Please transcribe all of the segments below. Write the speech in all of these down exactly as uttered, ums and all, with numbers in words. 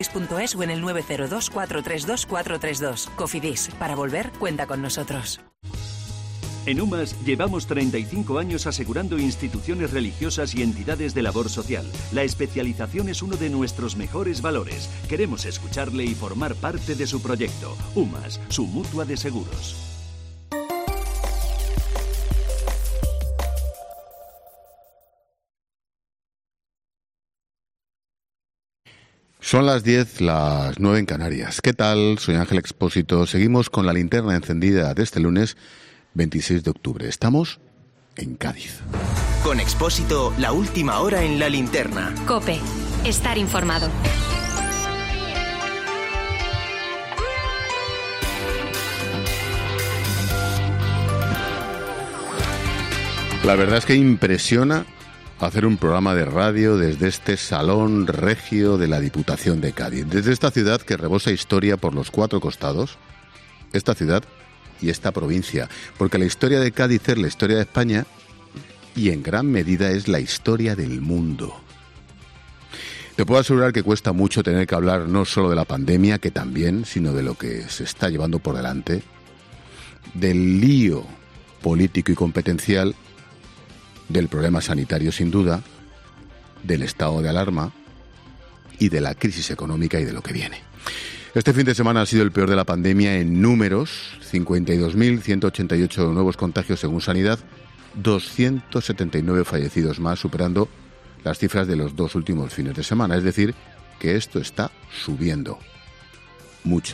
punto es o en el nueve cero dos, cuatro tres dos, cuatro tres dos. Cofidis, para volver, cuenta con nosotros. En UMAS llevamos treinta y cinco años asegurando instituciones religiosas y entidades de labor social. La especialización es uno de nuestros mejores valores. Queremos escucharle y formar parte de su proyecto. UMAS, su mutua de seguros. Son las diez, las nueve en Canarias. ¿Qué tal? Soy Ángel Expósito. Seguimos con la linterna encendida de este lunes veintiséis de octubre. Estamos en Cádiz. Con Expósito, la última hora en la linterna. COPE. Estar informado. La verdad es que impresiona hacer un programa de radio desde este salón regio de la Diputación de Cádiz. Desde esta ciudad que rebosa historia por los cuatro costados. Esta ciudad y esta provincia. Porque la historia de Cádiz es la historia de España y en gran medida es la historia del mundo. Te puedo asegurar que cuesta mucho tener que hablar no solo de la pandemia, que también, sino de lo que se está llevando por delante, del lío político y competencial, del problema sanitario sin duda, del estado de alarma y de la crisis económica y de lo que viene. Este fin de semana ha sido el peor de la pandemia en números, cincuenta y dos mil ciento ochenta y ocho nuevos contagios según Sanidad, doscientos setenta y nueve fallecidos más, superando las cifras de los dos últimos fines de semana. Es decir, que esto está subiendo mucho.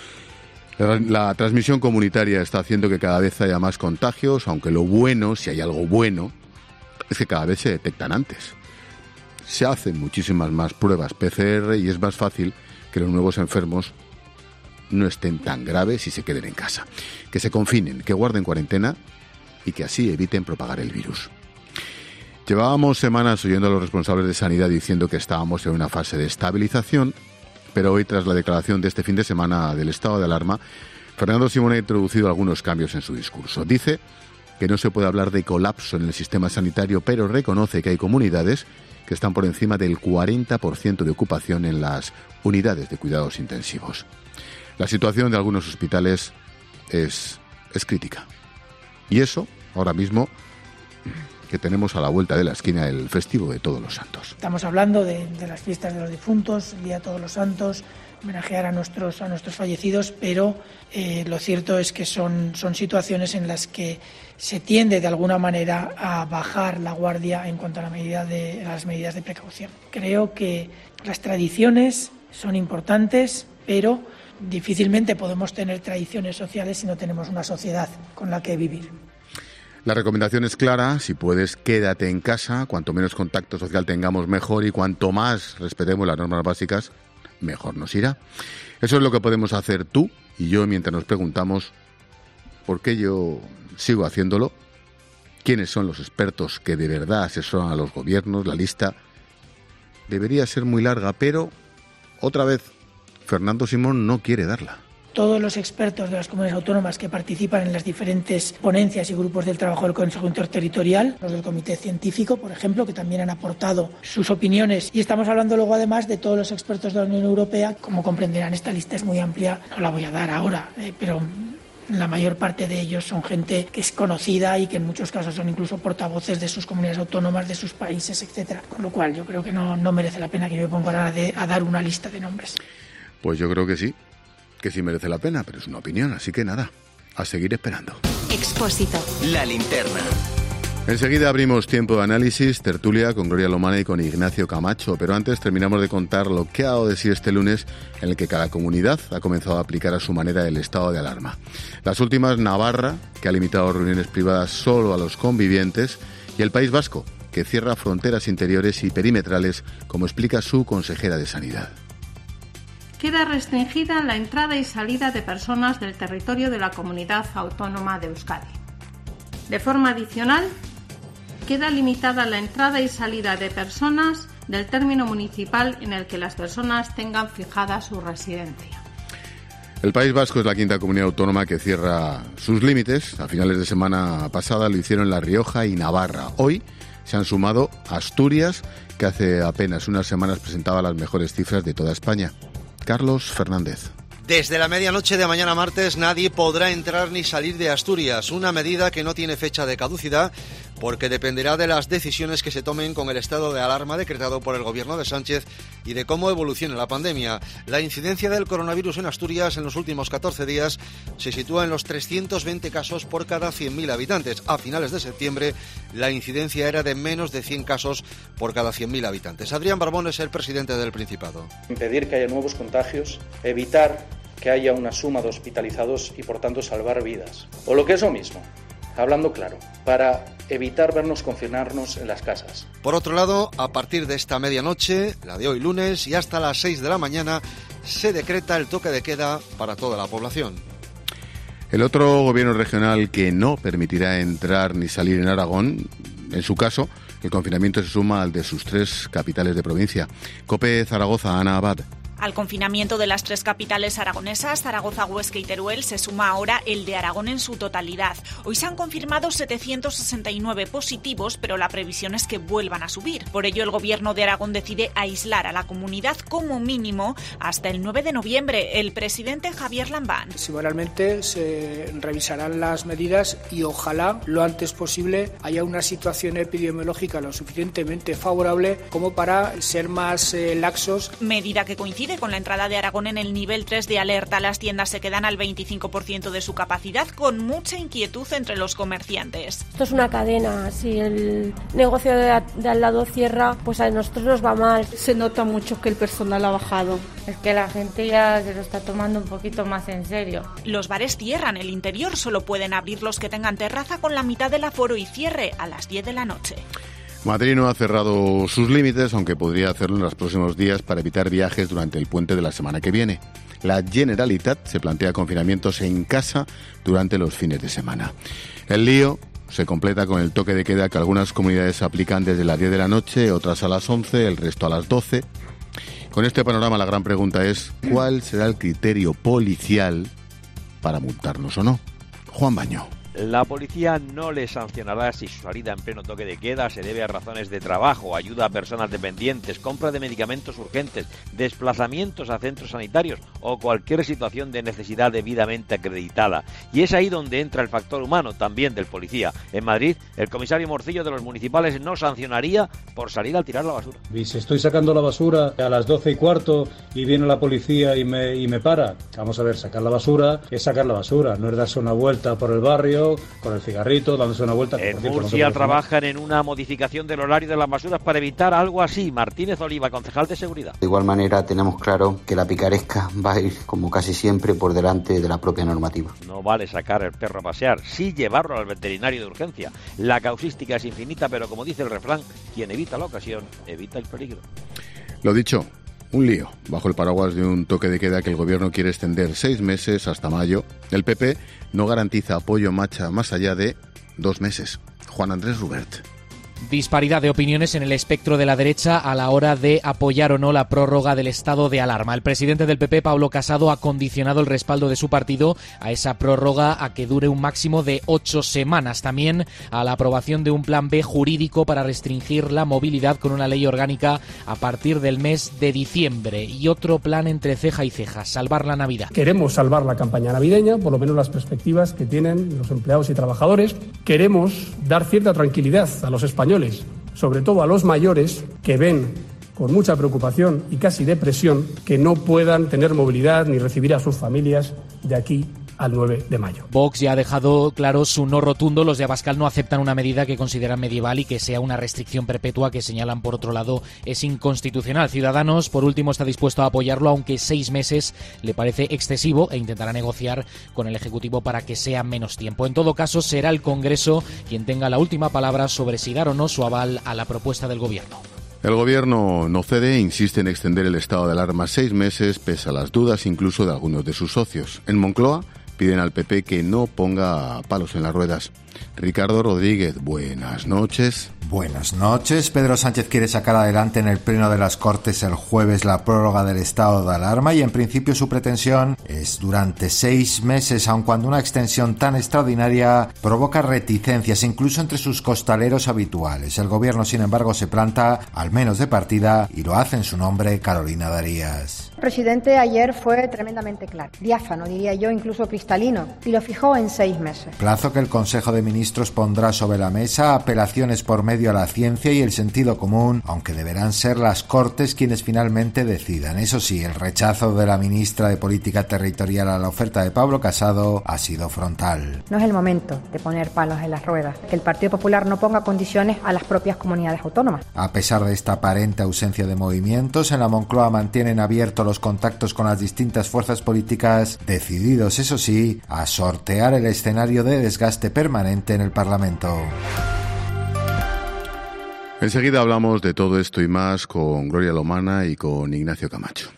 La, la transmisión comunitaria está haciendo que cada vez haya más contagios, aunque lo bueno, si hay algo bueno, es que cada vez se detectan antes. Se hacen muchísimas más pruebas P C R y es más fácil que los nuevos enfermos no estén tan graves y se queden en casa. Que se confinen, que guarden cuarentena y que así eviten propagar el virus. Llevábamos semanas oyendo a los responsables de sanidad diciendo que estábamos en una fase de estabilización, pero hoy, tras la declaración de este fin de semana del estado de alarma, Fernando Simón ha introducido algunos cambios en su discurso. Dice que no se puede hablar de colapso en el sistema sanitario, pero reconoce que hay comunidades que están por encima del cuarenta por ciento de ocupación en las unidades de cuidados intensivos. La situación de algunos hospitales es, es crítica. Y eso, ahora mismo, que tenemos a la vuelta de la esquina el festivo de Todos los Santos. Estamos hablando de, de las fiestas de los difuntos, el Día de Todos los Santos, homenajear a nuestros, a nuestros fallecidos, pero eh, lo cierto es que son, son situaciones en las que se tiende de alguna manera a bajar la guardia en cuanto a, la medida de, a las medidas de precaución. Creo que las tradiciones son importantes, pero difícilmente podemos tener tradiciones sociales si no tenemos una sociedad con la que vivir. La recomendación es clara: si puedes, quédate en casa. Cuanto menos contacto social tengamos, mejor, y cuanto más respetemos las normas básicas, mejor nos irá. Eso es lo que podemos hacer tú y yo mientras nos preguntamos por qué yo sigo haciéndolo, quiénes son los expertos que de verdad asesoran a los gobiernos. La lista debería ser muy larga, pero otra vez Fernando Simón no quiere darla. Todos los expertos de las comunidades autónomas que participan en las diferentes ponencias y grupos del trabajo del Consejo Interterritorial, los del Comité Científico, por ejemplo, que también han aportado sus opiniones. Y estamos hablando luego, además, de todos los expertos de la Unión Europea. Como comprenderán, esta lista es muy amplia, no la voy a dar ahora, eh, pero la mayor parte de ellos son gente que es conocida y que en muchos casos son incluso portavoces de sus comunidades autónomas, de sus países, etcétera. Con lo cual, yo creo que no, no merece la pena que yo me ponga a, de, a dar una lista de nombres. Pues yo creo que sí. Que sí merece la pena, pero es una opinión, así que nada, a seguir esperando. Expósito. La linterna. Enseguida abrimos tiempo de análisis, tertulia con Gloria Lomana y con Ignacio Camacho, pero antes terminamos de contar lo que ha dado de sí este lunes, en el que cada comunidad ha comenzado a aplicar a su manera el estado de alarma. Las últimas, Navarra, que ha limitado reuniones privadas solo a los convivientes, y el País Vasco, que cierra fronteras interiores y perimetrales, como explica su consejera de Sanidad. Queda restringida la entrada y salida de personas del territorio de la Comunidad Autónoma de Euskadi. De forma adicional, queda limitada la entrada y salida de personas del término municipal en el que las personas tengan fijada su residencia. El País Vasco es la quinta comunidad autónoma que cierra sus límites. A finales de semana pasada lo hicieron La Rioja y Navarra. Hoy se han sumado Asturias, que hace apenas unas semanas presentaba las mejores cifras de toda España. Carlos Fernández. Desde la medianoche de mañana martes nadie podrá entrar ni salir de Asturias, una medida que no tiene fecha de caducidad porque dependerá de las decisiones que se tomen con el estado de alarma decretado por el gobierno de Sánchez y de cómo evolucione la pandemia. La incidencia del coronavirus en Asturias en los últimos catorce días se sitúa en los trescientos veinte casos por cada cien mil habitantes. A finales de septiembre la incidencia era de menos de cien casos por cada cien mil habitantes. Adrián Barbón es el presidente del Principado. Impedir que haya nuevos contagios, evitar que haya una suma de hospitalizados y por tanto salvar vidas. O lo que es lo mismo, hablando claro, para evitar vernos confinarnos en las casas. Por otro lado, a partir de esta medianoche, la de hoy lunes, y hasta las seis de la mañana, se decreta el toque de queda para toda la población. El otro gobierno regional que no permitirá entrar ni salir en Aragón, en su caso, el confinamiento se suma al de sus tres capitales de provincia. COPE Zaragoza, Ana Abad. Al confinamiento de las tres capitales aragonesas, Zaragoza, Huesca y Teruel, se suma ahora el de Aragón en su totalidad. Hoy se han confirmado setecientos sesenta y nueve positivos, pero la previsión es que vuelvan a subir. Por ello, el Gobierno de Aragón decide aislar a la comunidad como mínimo hasta el nueve de noviembre. El presidente Javier Lambán. Semanalmente se revisarán las medidas y ojalá lo antes posible haya una situación epidemiológica lo suficientemente favorable como para ser más eh, laxos. Medida que coincide con la entrada de Aragón en el nivel tres de alerta. Las tiendas se quedan al veinticinco por ciento de su capacidad, con mucha inquietud entre los comerciantes. Esto es una cadena. Si el negocio de, de al lado cierra, pues a nosotros nos va mal. Se nota mucho que el personal ha bajado. Es que la gente ya se lo está tomando un poquito más en serio. Los bares cierran. El interior solo pueden abrir los que tengan terraza con la mitad del aforo y cierre a las diez de la noche. Madrid no ha cerrado sus límites, aunque podría hacerlo en los próximos días para evitar viajes durante el puente de la semana que viene. La Generalitat se plantea confinamientos en casa durante los fines de semana. El lío se completa con el toque de queda que algunas comunidades aplican desde las diez de la noche, otras a las once, el resto a las doce. Con este panorama la gran pregunta es ¿cuál será el criterio policial para multarnos o no? Juan Baño. La policía no le sancionará si su salida en pleno toque de queda se debe a razones de trabajo, ayuda a personas dependientes, compra de medicamentos urgentes, desplazamientos a centros sanitarios o cualquier situación de necesidad debidamente acreditada. Y es ahí donde entra el factor humano, también del policía. En Madrid, el comisario Morcillo de los municipales no sancionaría por salir al tirar la basura. Y si estoy sacando la basura a las doce y cuarto y viene la policía y me, y me para, vamos a ver, sacar la basura es sacar la basura, no es darse una vuelta por el barrio con el cigarrito, dándose una vuelta. En Murcia no trabajan en una modificación del horario de las basuras para evitar algo así. Martínez Oliva, concejal de Seguridad. De igual manera tenemos claro que la picaresca va a ir, como casi siempre, por delante de la propia normativa. No vale sacar el perro a pasear, sí llevarlo al veterinario de urgencia. La causística es infinita, pero como dice el refrán, quien evita la ocasión, evita el peligro. Lo dicho, un lío bajo el paraguas de un toque de queda que el gobierno quiere extender seis meses hasta mayo. El P P no garantiza apoyo macha más allá de dos meses. Juan Andrés Rubert. Disparidad de opiniones en el espectro de la derecha a la hora de apoyar o no la prórroga del estado de alarma. El presidente del P P, Pablo Casado, ha condicionado el respaldo de su partido a esa prórroga a que dure un máximo de ocho semanas. También a la aprobación de un plan B jurídico para restringir la movilidad con una ley orgánica a partir del mes de diciembre. Y otro plan entre ceja y ceja, salvar la Navidad. Queremos salvar la campaña navideña, por lo menos las perspectivas que tienen los empleados y trabajadores. Queremos dar cierta tranquilidad a los españoles, sobre todo a los mayores, que ven con mucha preocupación y casi depresión que no puedan tener movilidad ni recibir a sus familias de aquí al nueve de mayo. Vox ya ha dejado claro su no rotundo. Los de Abascal no aceptan una medida que consideran medieval y que sea una restricción perpetua que señalan, por otro lado, es inconstitucional. Ciudadanos, por último, está dispuesto a apoyarlo, aunque seis meses le parece excesivo e intentará negociar con el Ejecutivo para que sea menos tiempo. En todo caso, será el Congreso quien tenga la última palabra sobre si dar o no su aval a la propuesta del Gobierno. El Gobierno no cede e insiste en extender el estado de alarma seis meses, pese a las dudas incluso de algunos de sus socios. En Moncloa piden al P P que no ponga palos en las ruedas. Ricardo Rodríguez, buenas noches. Buenas noches. Pedro Sánchez quiere sacar adelante en el Pleno de las Cortes el jueves la prórroga del estado de alarma y en principio su pretensión es durante seis meses, aun cuando una extensión tan extraordinaria provoca reticencias incluso entre sus costaleros habituales. El gobierno, sin embargo, se planta al menos de partida y lo hace en su nombre Carolina Darías. El presidente ayer fue tremendamente claro, diáfano, diría yo, incluso cristalino, y lo fijó en seis meses. Plazo que el Consejo de Ministros pondrá sobre la mesa, apelaciones por medio a la ciencia y el sentido común, aunque deberán ser las Cortes quienes finalmente decidan. Eso sí, el rechazo de la ministra de Política Territorial a la oferta de Pablo Casado ha sido frontal. No es el momento de poner palos en las ruedas, que el Partido Popular no ponga condiciones a las propias comunidades autónomas. A pesar de esta aparente ausencia de movimientos, en la Moncloa mantienen abiertos los contactos con las distintas fuerzas políticas, decididos, eso sí, a sortear el escenario de desgaste permanente en el Parlamento. Enseguida hablamos de todo esto y más con Gloria Lomana y con Ignacio Camacho.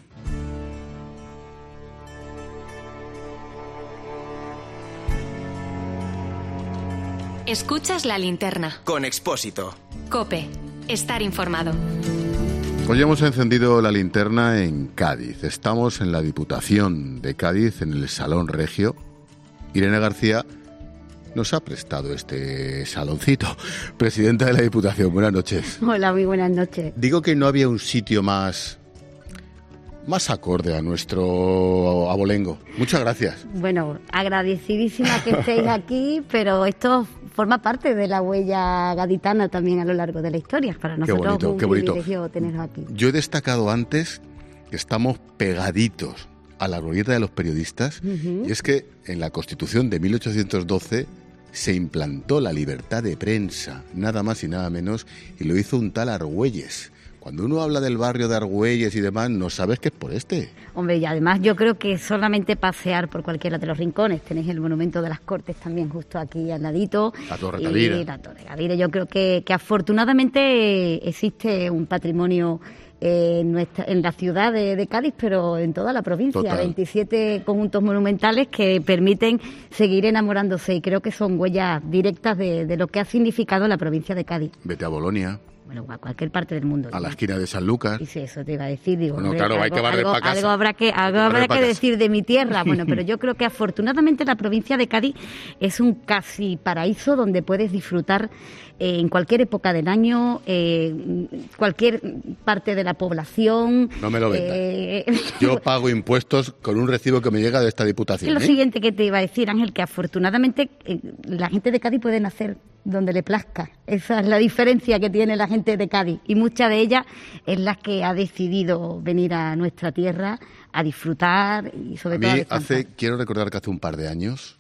Escuchas La Linterna. Con Expósito. COPE. Estar informado. Hoy hemos encendido la linterna en Cádiz. Estamos en la Diputación de Cádiz, en el Salón Regio. Irene García nos ha prestado este saloncito. Presidenta de la Diputación, buenas noches. Hola, muy buenas noches. Digo que no había un sitio más, más acorde a nuestro abolengo. Muchas gracias. Bueno, agradecidísima que estéis aquí, pero esto forma parte de la huella gaditana también a lo largo de la historia. Para nosotros qué bonito, es un qué bonito. privilegio teneros aquí. Yo he destacado antes que estamos pegaditos a la glorieta de los periodistas, uh-huh. y es que en la Constitución de mil ochocientos doce se implantó la libertad de prensa, nada más y nada menos, y lo hizo un tal Argüelles. Cuando uno habla del barrio de Argüelles y demás, no sabes que es por este. Hombre, y además yo creo que solamente pasear por cualquiera de los rincones, tenéis el Monumento de las Cortes también justo aquí al ladito. La Torre Tavira. Y la Torre Tavira. Yo creo que, que afortunadamente existe un patrimonio eh, en, nuestra, en la ciudad de, de Cádiz, pero en toda la provincia. Total. veintisiete conjuntos monumentales que permiten seguir enamorándose y creo que son huellas directas de, de lo que ha significado la provincia de Cádiz. Vete a Bolonia. Bueno, a cualquier parte del mundo. A la esquina de San Lucas. Y sí, eso te iba a decir. Digo, bueno, hombre, claro, algo, hay que barrer algo, para casa. Algo habrá que, algo habrá que decir de mi tierra. Bueno, pero yo creo que afortunadamente la provincia de Cádiz es un casi paraíso donde puedes disfrutar eh, en cualquier época del año, eh, cualquier parte de la población. No me lo vendas. Eh, yo pago impuestos con un recibo que me llega de esta diputación. Es lo ¿eh? siguiente que te iba a decir, Ángel, que afortunadamente eh, la gente de Cádiz puede nacer donde le plazca. Esa es la diferencia que tiene la gente de Cádiz y mucha de ella es la que ha decidido venir a nuestra tierra a disfrutar y sobre a todo mí a descansar. Hace, quiero recordar que hace un par de años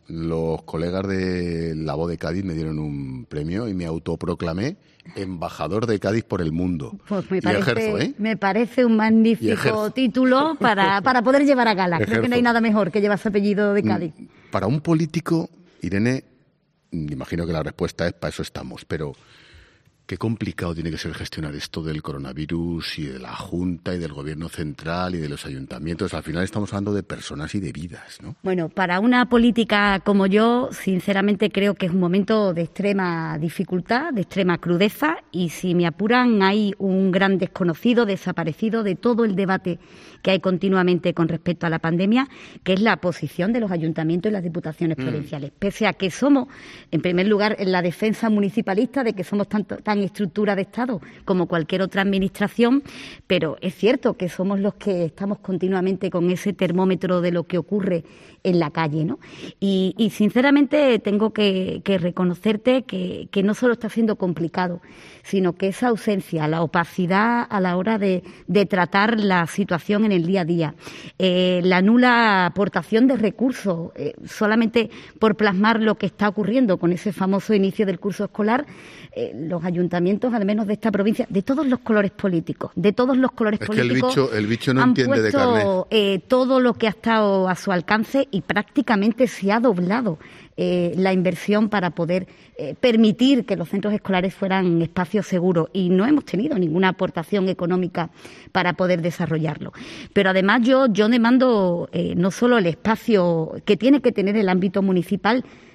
los colegas de La Voz de Cádiz me dieron un premio y me autoproclamé embajador de Cádiz por el mundo. Pues me y parece, ejerzo, ¿eh? me parece un magnífico título para, para poder llevar a gala. Ejerzo. Creo que no hay nada mejor que llevar ese apellido de Cádiz. Para un político, Irene, imagino que la respuesta es para eso estamos, pero qué complicado tiene que ser gestionar esto del coronavirus y de la Junta y del Gobierno central y de los ayuntamientos. Al final estamos hablando de personas y de vidas, ¿no? Bueno, para una política como yo, sinceramente creo que es un momento de extrema dificultad, de extrema crudeza y si me apuran hay un gran desconocido, desaparecido de todo el debate que hay continuamente con respecto a la pandemia, que es la posición de los ayuntamientos y las diputaciones mm. provinciales. Pese a que somos, en primer lugar, en la defensa municipalista de que somos tanto, tan estructura de Estado como cualquier otra administración, pero es cierto que somos los que estamos continuamente con ese termómetro de lo que ocurre en la calle, ¿no? Y, y sinceramente tengo que, que reconocerte que, que no solo está siendo complicado, sino que esa ausencia, la opacidad a la hora de, de tratar la situación en el día a día, eh, la nula aportación de recursos, eh, solamente por plasmar lo que está ocurriendo con ese famoso inicio del curso escolar, eh, los ayuntamientos, al menos de esta provincia, de todos los colores políticos, de todos los colores es políticos, que el bicho, el bicho no han entiende puesto, de carne. Eh, todo lo que ha estado a su alcance y prácticamente se ha doblado eh, la inversión para poder eh, permitir que los centros escolares fueran espacios seguros y no hemos tenido ninguna aportación económica para poder desarrollarlo. Pero además yo, yo demando eh, no solo el espacio que tiene que tener el ámbito municipal,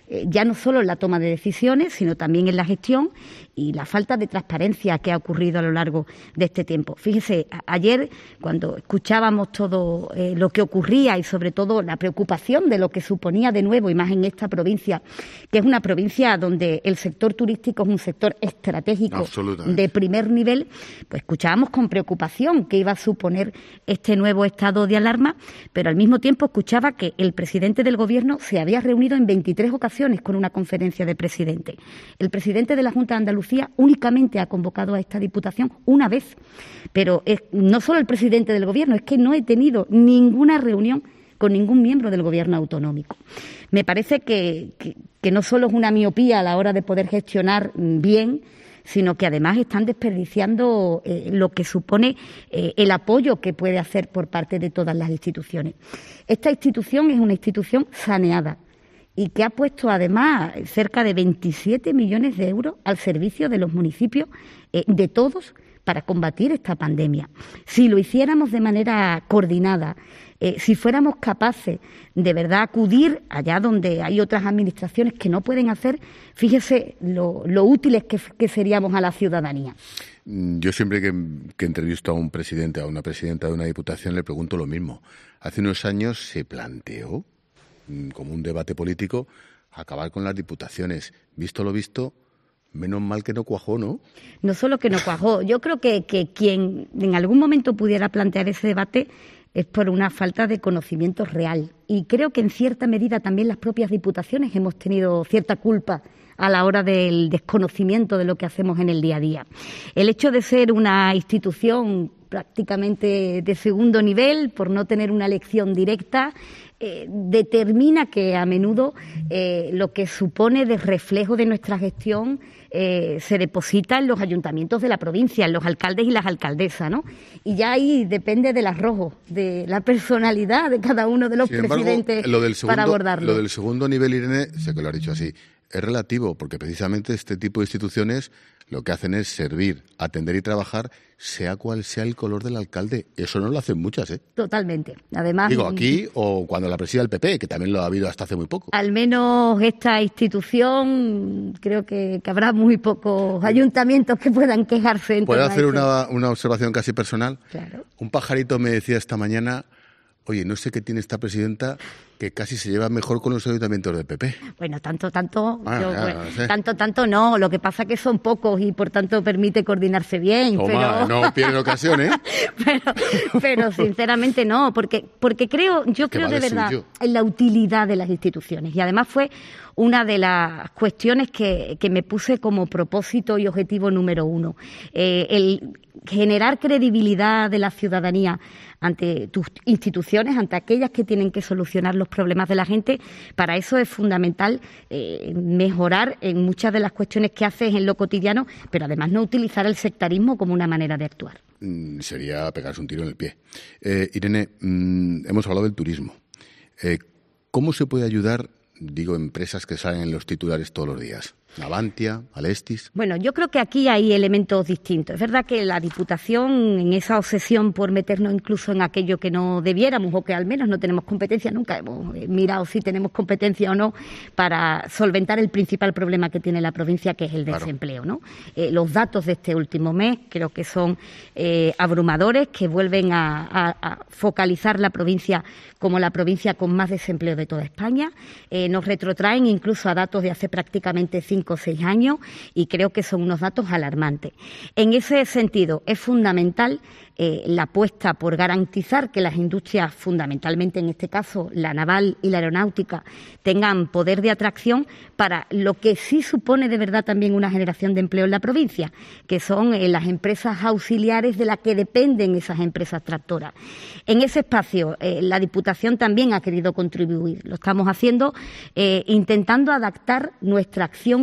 eh, ya no solo en la toma de decisiones, sino también en la gestión y la falta de transparencia que ha ocurrido a lo largo de este tiempo. Fíjese, a- ayer cuando escuchábamos todo eh, lo que ocurría y sobre todo la preocupación de lo que suponía de nuevo, y más en esta provincia, que es una provincia donde el sector turístico es un sector estratégico de primer nivel, pues escuchábamos con preocupación qué iba a suponer este nuevo estado de alarma, pero al mismo tiempo escuchaba que el presidente del Gobierno se había reunido en veintitrés ocasiones con una conferencia de presidentes. El presidente de la Junta de Andalucía únicamente ha convocado a esta Diputación una vez, pero es, no solo el presidente del Gobierno, es que no he tenido ninguna reunión con ningún miembro del Gobierno autonómico. Me parece que, que, que no solo es una miopía a la hora de poder gestionar bien, sino que además están desperdiciando eh, lo que supone eh, el apoyo que puede hacer por parte de todas las instituciones. Esta institución es una institución saneada y que ha puesto además cerca de veintisiete millones de euros al servicio de los municipios, eh, de todos, para combatir esta pandemia. Si lo hiciéramos de manera coordinada, eh, si fuéramos capaces de verdad acudir allá donde hay otras administraciones que no pueden hacer, fíjese lo, lo útiles que, que seríamos a la ciudadanía. Yo siempre que, que entrevisto a un presidente, a una presidenta de una diputación, le pregunto lo mismo. Hace unos años se planteó, como un debate político, acabar con las diputaciones. Visto lo visto, menos mal que no cuajó, ¿no? No solo que no cuajó, yo creo que, que quien en algún momento pudiera plantear ese debate es por una falta de conocimiento real. Y creo que en cierta medida también las propias diputaciones hemos tenido cierta culpa a la hora del desconocimiento de lo que hacemos en el día a día. El hecho de ser una institución prácticamente de segundo nivel, por no tener una elección directa, eh, determina que a menudo eh, lo que supone de reflejo de nuestra gestión eh, se deposita en los ayuntamientos de la provincia, en los alcaldes y las alcaldesas, ¿no? Y ya ahí depende del arrojo, de la personalidad de cada uno de los Sin embargo, presidentes lo del segundo, para abordarlo. Lo del segundo nivel, Irene, sé que lo has dicho así, es relativo, porque precisamente este tipo de instituciones lo que hacen es servir, atender y trabajar, sea cual sea el color del alcalde. Eso no lo hacen muchas, ¿eh? Totalmente. Además, digo, aquí o cuando la presida el P P, que también lo ha habido hasta hace muy poco. Al menos esta institución, creo que, que habrá muy pocos ayuntamientos que puedan quejarse. ¿Puedo hacer una, una observación casi personal? Claro. Un pajarito me decía esta mañana, oye, no sé qué tiene esta presidenta que casi se lleva mejor con los ayuntamientos del P P. Bueno, tanto, tanto, Ah, yo, ya, bueno, no sé. tanto, tanto no. Lo que pasa es que son pocos y por tanto permite coordinarse bien. Toma, pero... no pierde ocasión, ¿eh? pero, pero sinceramente no, porque, porque creo, yo Que creo va de de verdad suyo. en la utilidad de las instituciones. Y además fue una de las cuestiones que, que me puse como propósito y objetivo número uno. Eh, el generar credibilidad de la ciudadanía ante tus instituciones, ante aquellas que tienen que solucionar los problemas de la gente. Para eso es fundamental eh, mejorar en muchas de las cuestiones que haces en lo cotidiano, pero además no utilizar el sectarismo como una manera de actuar. Mm, sería pegarse un tiro en el pie. Eh, Irene, mm, hemos hablado del turismo. Eh, ¿Cómo se puede ayudar, digo, empresas que salen en los titulares todos los días? Navantia, Alestis. Bueno, yo creo que aquí hay elementos distintos. Es verdad que la Diputación, en esa obsesión por meternos incluso en aquello que no debiéramos o que al menos no tenemos competencia, nunca hemos mirado si tenemos competencia o no para solventar el principal problema que tiene la provincia, que es el Claro. desempleo, ¿no? Eh, los datos de este último mes creo que son eh, abrumadores, que vuelven a, a, a focalizar la provincia como la provincia con más desempleo de toda España. Eh, nos retrotraen incluso a datos de hace prácticamente cinco o seis años y creo que son unos datos alarmantes. En ese sentido, es fundamental eh, la apuesta por garantizar que las industrias, fundamentalmente en este caso la naval y la aeronáutica, tengan poder de atracción para lo que sí supone de verdad también una generación de empleo en la provincia, que son eh, las empresas auxiliares de las que dependen esas empresas tractoras. En ese espacio, eh, la Diputación también ha querido contribuir. Lo estamos haciendo eh, intentando adaptar nuestra acción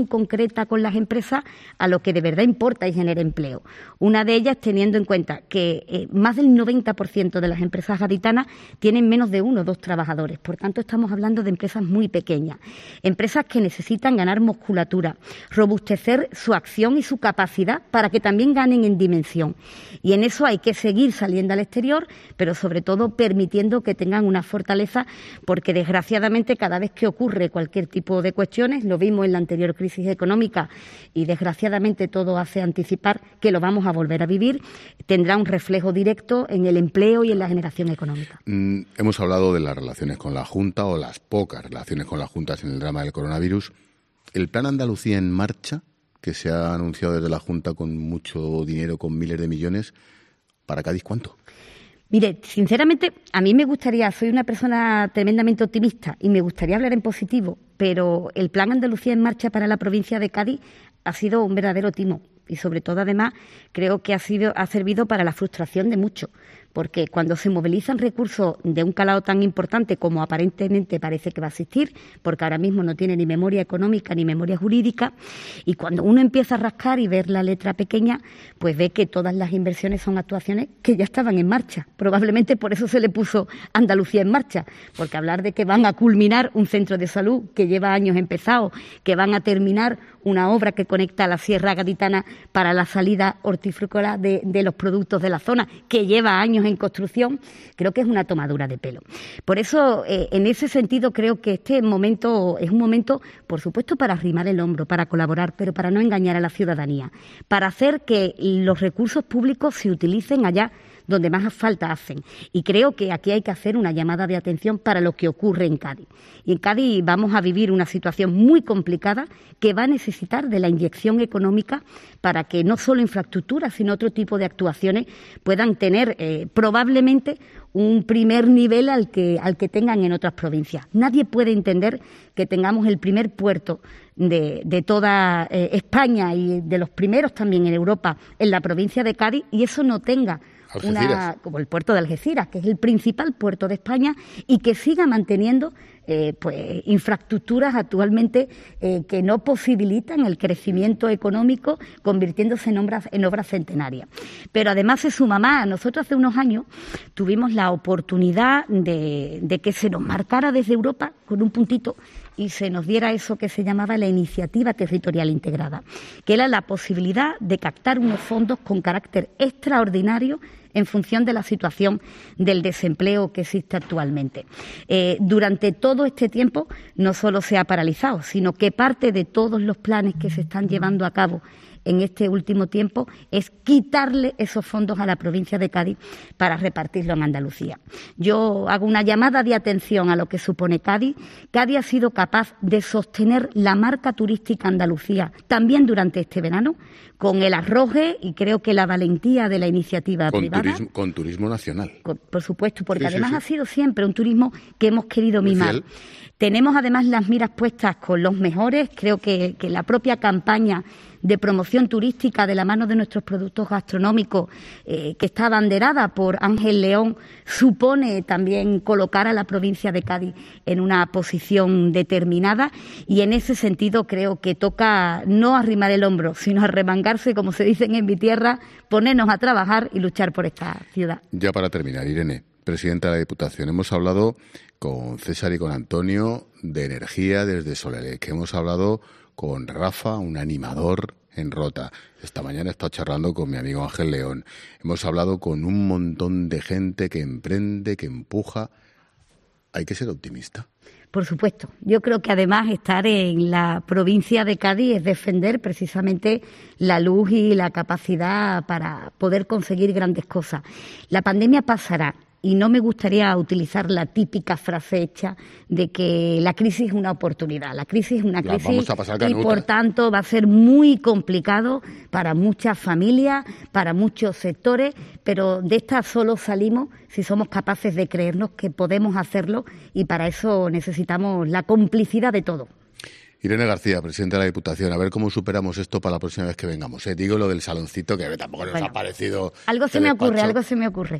acción concreta con las empresas a lo que de verdad importa y genera empleo. Una de ellas teniendo en cuenta que eh, más del noventa por ciento de las empresas gaditanas tienen menos de uno o dos trabajadores. Por tanto, estamos hablando de empresas muy pequeñas, empresas que necesitan ganar musculatura, robustecer su acción y su capacidad para que también ganen en dimensión. Y en eso hay que seguir saliendo al exterior, pero sobre todo permitiendo que tengan una fortaleza, porque desgraciadamente cada vez que ocurre cualquier tipo de cuestiones, lo vimos en la anterior crisis económica y desgraciadamente todo hace anticipar que lo vamos a volver a vivir, tendrá un reflejo directo en el empleo y en la generación económica. Mm, hemos hablado de las relaciones con la Junta o las pocas relaciones con la Junta en el drama del coronavirus. ¿El Plan Andalucía en marcha, que se ha anunciado desde la Junta con mucho dinero, con miles de millones, para Cádiz cuánto? Mire, sinceramente, a mí me gustaría, soy una persona tremendamente optimista y me gustaría hablar en positivo, pero el Plan Andalucía en marcha para la provincia de Cádiz ha sido un verdadero timo y sobre todo, además, creo que ha sido ha servido para la frustración de muchos, porque cuando se movilizan recursos de un calado tan importante como aparentemente parece que va a existir, porque ahora mismo no tiene ni memoria económica ni memoria jurídica, y cuando uno empieza a rascar y ver la letra pequeña, pues ve que todas las inversiones son actuaciones que ya estaban en marcha. Probablemente por eso se le puso Andalucía en marcha, porque hablar de que van a culminar un centro de salud que lleva años empezado, que van a terminar una obra que conecta la Sierra Gaditana para la salida hortícola de, de los productos de la zona, que lleva años en construcción, creo que es una tomadura de pelo. Por eso, eh, en ese sentido, creo que este momento es un momento, por supuesto, para arrimar el hombro, para colaborar, pero para no engañar a la ciudadanía, para hacer que los recursos públicos se utilicen allá donde más falta hacen. Y creo que aquí hay que hacer una llamada de atención para lo que ocurre en Cádiz. Y en Cádiz vamos a vivir una situación muy complicada que va a necesitar de la inyección económica para que no solo infraestructuras, sino otro tipo de actuaciones puedan tener eh, probablemente un primer nivel al que, al que tengan en otras provincias. Nadie puede entender que tengamos el primer puerto de, de toda eh, España y de los primeros también en Europa en la provincia de Cádiz y eso no tenga una, como el puerto de Algeciras, que es el principal puerto de España y que siga manteniendo eh, pues infraestructuras actualmente eh, que no posibilitan el crecimiento económico, convirtiéndose en obras, en obras centenarias. Pero además se suma más. Nosotros hace unos años tuvimos la oportunidad de, de que se nos marcara desde Europa con un puntito y se nos diera eso que se llamaba la Iniciativa Territorial Integrada, que era la posibilidad de captar unos fondos con carácter extraordinario en función de la situación del desempleo que existe actualmente. Eh, durante todo este tiempo no solo se ha paralizado, sino que parte de todos los planes que se están llevando a cabo en este último tiempo es quitarle esos fondos a la provincia de Cádiz para repartirlo en Andalucía. Yo hago una llamada de atención a lo que supone Cádiz. Cádiz ha sido capaz de sostener la marca turística Andalucía también durante este verano, con el arroje y creo que la valentía de la iniciativa con privada. Turismo, con turismo nacional. Con, por supuesto, porque sí, además sí, sí. ha sido siempre un turismo que hemos querido Muy mimar. fiel. Tenemos además las miras puestas con los mejores. Creo que, que la propia campaña de promoción turística de la mano de nuestros productos gastronómicos, eh, que está abanderada por Ángel León, supone también colocar a la provincia de Cádiz en una posición determinada y en ese sentido creo que toca no arrimar el hombro, sino arremangarse, como se dicen en mi tierra, ponernos a trabajar y luchar por esta ciudad. Ya para terminar, Irene, presidenta de la Diputación, hemos hablado con César y con Antonio de energía desde Solelec, que hemos hablado con Rafa, un animador en Rota. Esta mañana he estado charlando con mi amigo Ángel León. Hemos hablado con un montón de gente que emprende, que empuja. Hay que ser optimista. Por supuesto. Yo creo que además estar en la provincia de Cádiz es defender precisamente la luz y la capacidad para poder conseguir grandes cosas. La pandemia pasará. Y no me gustaría utilizar la típica frase hecha de que la crisis es una oportunidad. La crisis es una crisis vamos a pasar y, por tanto, va a ser muy complicado para muchas familias, para muchos sectores, pero de esta solo salimos si somos capaces de creernos que podemos hacerlo y para eso necesitamos la complicidad de todos. Irene García, presidenta de la Diputación, a ver cómo superamos esto para la próxima vez que vengamos. ¿eh? Digo lo del saloncito, que tampoco nos bueno, ha parecido... Algo se me ocurre, algo se me ocurre.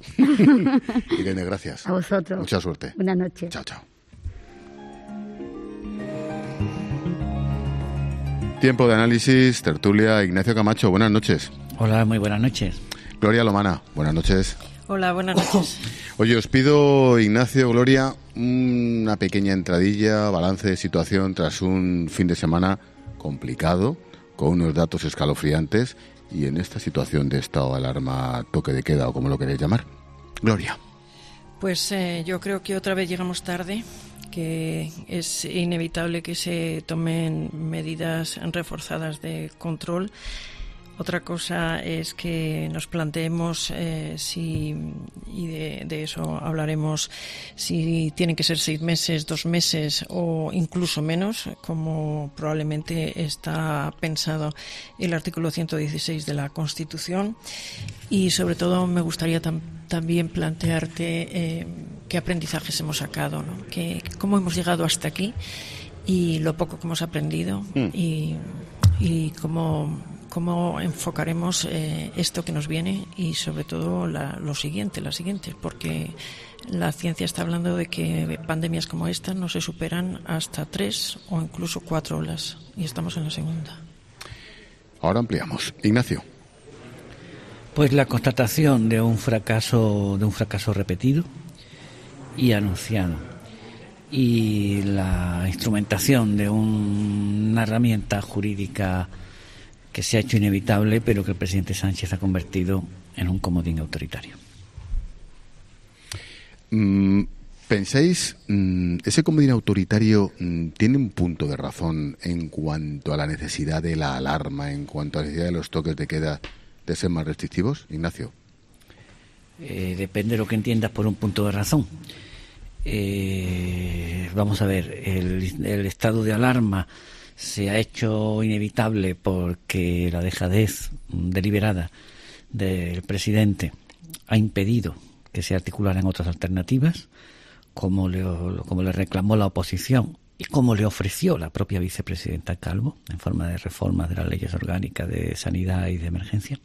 Irene, gracias. A vosotros. Mucha suerte. Buenas noches. Chao, chao. Tiempo de análisis, tertulia. Ignacio Camacho, buenas noches. Hola, muy buenas noches. Gloria Lomana, buenas noches. Hola, buenas noches. Oye, os pido, Ignacio, Gloria, una pequeña entradilla, balance de situación tras un fin de semana complicado, con unos datos escalofriantes y en esta situación de estado de alarma, toque de queda o como lo queréis llamar. Gloria. Pues eh, yo creo que otra vez llegamos tarde, que es inevitable que se tomen medidas reforzadas de control. Otra cosa es que nos planteemos eh, si, y de, de eso hablaremos, si tienen que ser seis meses, dos meses o incluso menos, como probablemente está pensado el artículo ciento dieciséis de la Constitución. Y sobre todo me gustaría tam, también plantearte eh, qué aprendizajes hemos sacado, ¿no? Que, cómo hemos llegado hasta aquí y lo poco que hemos aprendido mm. y, y cómo... cómo enfocaremos eh, esto que nos viene y sobre todo la, lo siguiente, la siguiente, porque la ciencia está hablando de que pandemias como esta no se superan hasta tres o incluso cuatro olas y estamos en la segunda. Ahora ampliamos. Ignacio. Pues la constatación de un fracaso, de un fracaso repetido y anunciado, y la instrumentación de un, una herramienta jurídica que se ha hecho inevitable, pero que el presidente Sánchez ha convertido en un comodín autoritario. Mm, ¿Pensáis, mm, ese comodín autoritario mm, tiene un punto de razón en cuanto a la necesidad de la alarma, en cuanto a la necesidad de los toques de queda de ser más restrictivos? Ignacio. Eh, depende de lo que entiendas por un punto de razón. Eh, vamos a ver, el, el estado de alarma se ha hecho inevitable porque la dejadez deliberada del presidente ha impedido que se articularan otras alternativas, como le, como le reclamó la oposición y como le ofreció la propia vicepresidenta Calvo en forma de reformas de las leyes orgánicas de sanidad y de emergencia.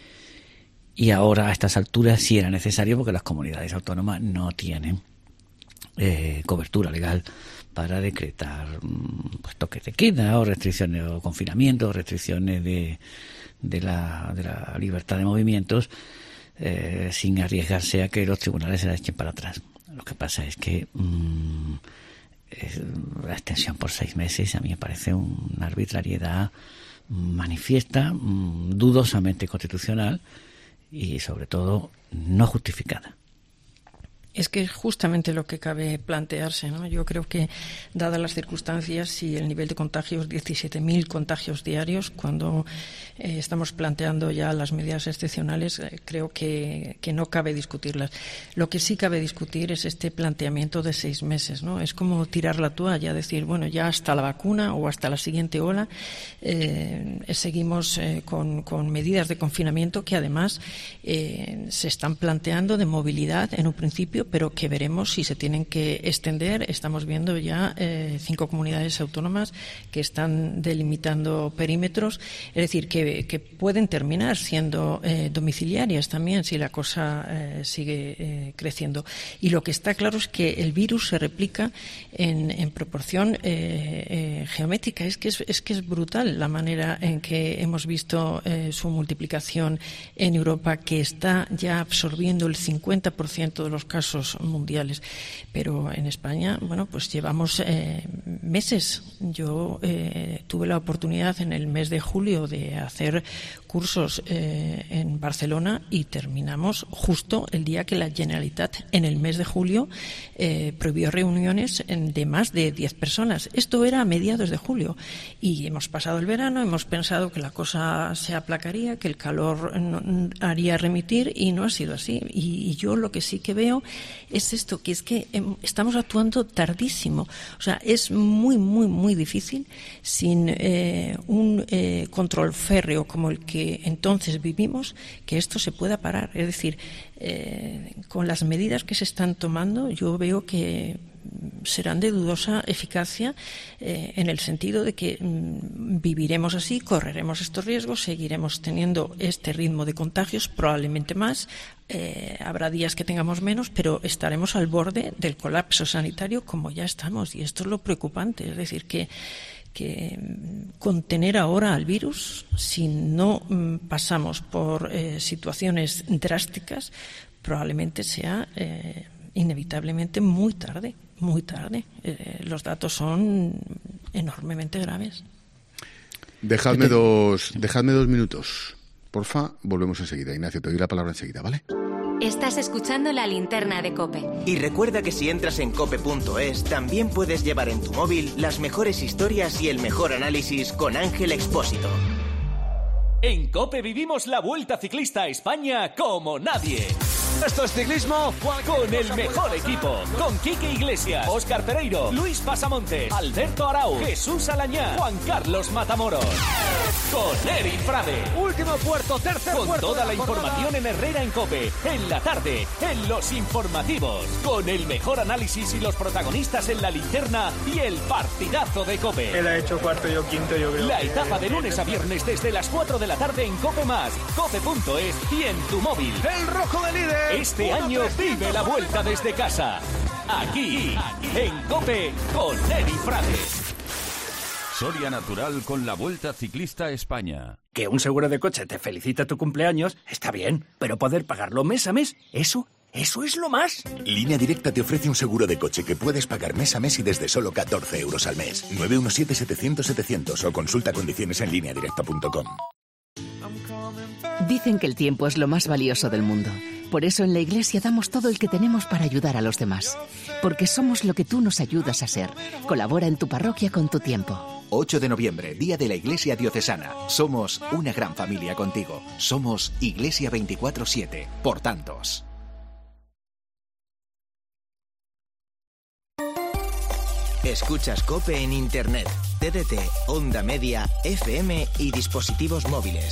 Y ahora a estas alturas sí era necesario porque las comunidades autónomas no tienen eh, cobertura legal para decretar pues, toques de queda o restricciones o confinamiento, restricciones de, de, la, de la libertad de movimientos eh, sin arriesgarse a que los tribunales se la echen para atrás. Lo que pasa es que mmm, es, la extensión por seis meses a mí me parece una arbitrariedad manifiesta, mmm, dudosamente constitucional y sobre todo no justificada. Es que es justamente lo que cabe plantearse, ¿no? Yo creo que, dadas las circunstancias y el nivel de contagios, diecisiete mil contagios diarios, cuando eh, estamos planteando ya las medidas excepcionales, eh, creo que, que no cabe discutirlas. Lo que sí cabe discutir es este planteamiento de seis meses, ¿no? Es como tirar la toalla, decir, bueno, ya hasta la vacuna o hasta la siguiente ola eh, seguimos eh, con, con medidas de confinamiento que además eh, se están planteando de movilidad en un principio, pero que veremos si se tienen que extender. Estamos viendo ya eh, cinco comunidades autónomas que están delimitando perímetros, es decir, que, que pueden terminar siendo eh, domiciliarias también si la cosa eh, sigue eh, creciendo. Y lo que está claro es que el virus se replica en, en proporción eh, eh, geométrica. Es que es, es que es brutal la manera en que hemos visto eh, su multiplicación en Europa, que está ya absorbiendo el cincuenta por ciento de los casos mundiales, pero en España, bueno, pues llevamos eh, meses. Yo eh, tuve la oportunidad en el mes de julio de hacer cursos eh, en Barcelona y terminamos justo el día que la Generalitat en el mes de julio eh, prohibió reuniones de más de diez personas. Esto era a mediados de julio y hemos pasado el verano, hemos pensado que la cosa se aplacaría, que el calor no, haría remitir y no ha sido así. Y, y yo lo que sí que veo es esto, que es que eh, estamos actuando tardísimo. O sea, es muy, muy, muy difícil sin eh, un eh, control férreo como el que entonces vivimos, que esto se pueda parar. Es decir, eh, con las medidas que se están tomando, yo veo que serán de dudosa eficacia eh, en el sentido de que mm, viviremos así, correremos estos riesgos, seguiremos teniendo este ritmo de contagios, probablemente más. Eh, habrá días que tengamos menos, pero estaremos al borde del colapso sanitario como ya estamos, y esto es lo preocupante. Es decir, que que contener ahora al virus, si no pasamos por eh, situaciones drásticas, probablemente sea eh, inevitablemente muy tarde, muy tarde. Eh, los datos son enormemente graves. Dejadme dos, dejadme dos minutos. Porfa, volvemos enseguida. Ignacio, te doy la palabra enseguida, ¿vale? Estás escuchando La Linterna de COPE. Y recuerda que si entras en cope punto es, también puedes llevar en tu móvil las mejores historias y el mejor análisis con Ángel Expósito. En COPE vivimos la Vuelta Ciclista a España como nadie. Esto es ciclismo con el mejor equipo. Con Quique Iglesias, Óscar Pereiro, Luis Pasamontes, Alberto Arau, Jesús Alañá, Juan Carlos Matamoros. Con Eri Frade. Último puerto, tercer Con puerto toda la, la información en Herrera en COPE. En la tarde, en los informativos. Con el mejor análisis y los protagonistas en la linterna y el partidazo de COPE. Él ha hecho cuarto, yo quinto, yo creo. La etapa de lunes a viernes desde las cuatro de la tarde en COPE más, cope punto es y en tu móvil. El rojo de líder. Este año vive la vuelta desde casa. Aquí, en COPE, con Eri Frade. Soria Natural con la Vuelta Ciclista a España. Que un seguro de coche te felicite tu cumpleaños está bien, pero poder pagarlo mes a mes, eso... ¡Eso es lo más! Línea Directa te ofrece un seguro de coche que puedes pagar mes a mes y desde solo catorce euros al mes. nueve uno siete, setecientos, setecientos o consulta condiciones en línea directa punto com. Dicen que el tiempo es lo más valioso del mundo. Por eso en la Iglesia damos todo el que tenemos para ayudar a los demás. Porque somos lo que tú nos ayudas a ser. Colabora en tu parroquia con tu tiempo. ocho de noviembre, Día de la Iglesia Diocesana. Somos una gran familia contigo. Somos Iglesia veinticuatro siete. Por tantos. Escuchas COPE en Internet, T D T, Onda Media, F M y dispositivos móviles.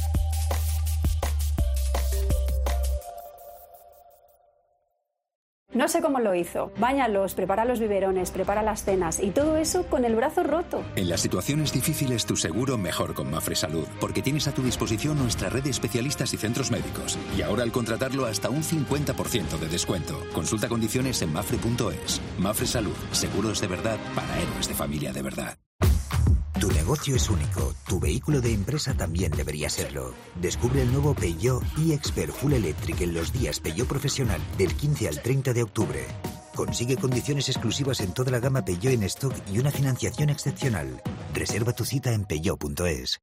No sé cómo lo hizo. Báñalos, prepara los biberones, prepara las cenas y todo eso con el brazo roto. En las situaciones difíciles tu seguro mejor con Mafre Salud, porque tienes a tu disposición nuestra red de especialistas y centros médicos. Y ahora al contratarlo hasta un cincuenta por ciento de descuento. Consulta condiciones en mafre punto es. Mafre Salud, seguros de verdad para héroes de familia de verdad. Tu negocio es único, tu vehículo de empresa también debería serlo. Descubre el nuevo Peugeot e-Expert Full Electric en los días Peugeot Profesional del quince al treinta de octubre. Consigue condiciones exclusivas en toda la gama Peugeot en stock y una financiación excepcional. Reserva tu cita en peugeot punto es.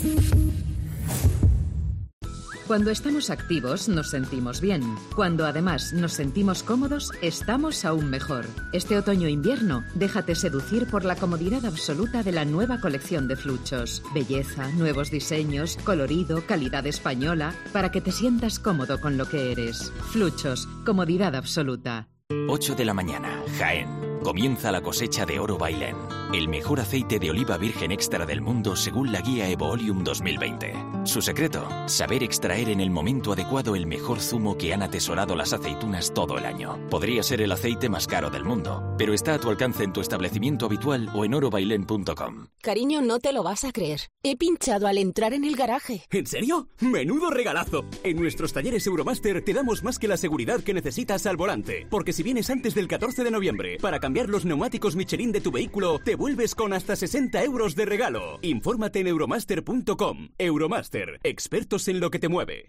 Cuando estamos activos nos sentimos bien. Cuando además nos sentimos cómodos, estamos aún mejor. Este otoño-invierno, déjate seducir por la comodidad absoluta de la nueva colección de Fluchos. Belleza, nuevos diseños, colorido, calidad española, para que te sientas cómodo con lo que eres. Fluchos, comodidad absoluta. ocho de la mañana, Jaén. Comienza la cosecha de Oro Bailén, el mejor aceite de oliva virgen extra del mundo según la guía Evoolium dos mil veinte. Su secreto, saber extraer en el momento adecuado el mejor zumo que han atesorado las aceitunas todo el año. Podría ser el aceite más caro del mundo, pero está a tu alcance en tu establecimiento habitual o en oro bailén punto com. Cariño, no te lo vas a creer. He pinchado al entrar en el garaje. ¿En serio? ¡Menudo regalazo! En nuestros talleres Euromaster te damos más que la seguridad que necesitas al volante. Porque si vienes antes del catorce de noviembre para cambiar los neumáticos Michelin de tu vehículo, te vuelves con hasta sesenta euros de regalo. Infórmate en euromaster punto com. Euromaster, expertos en lo que te mueve.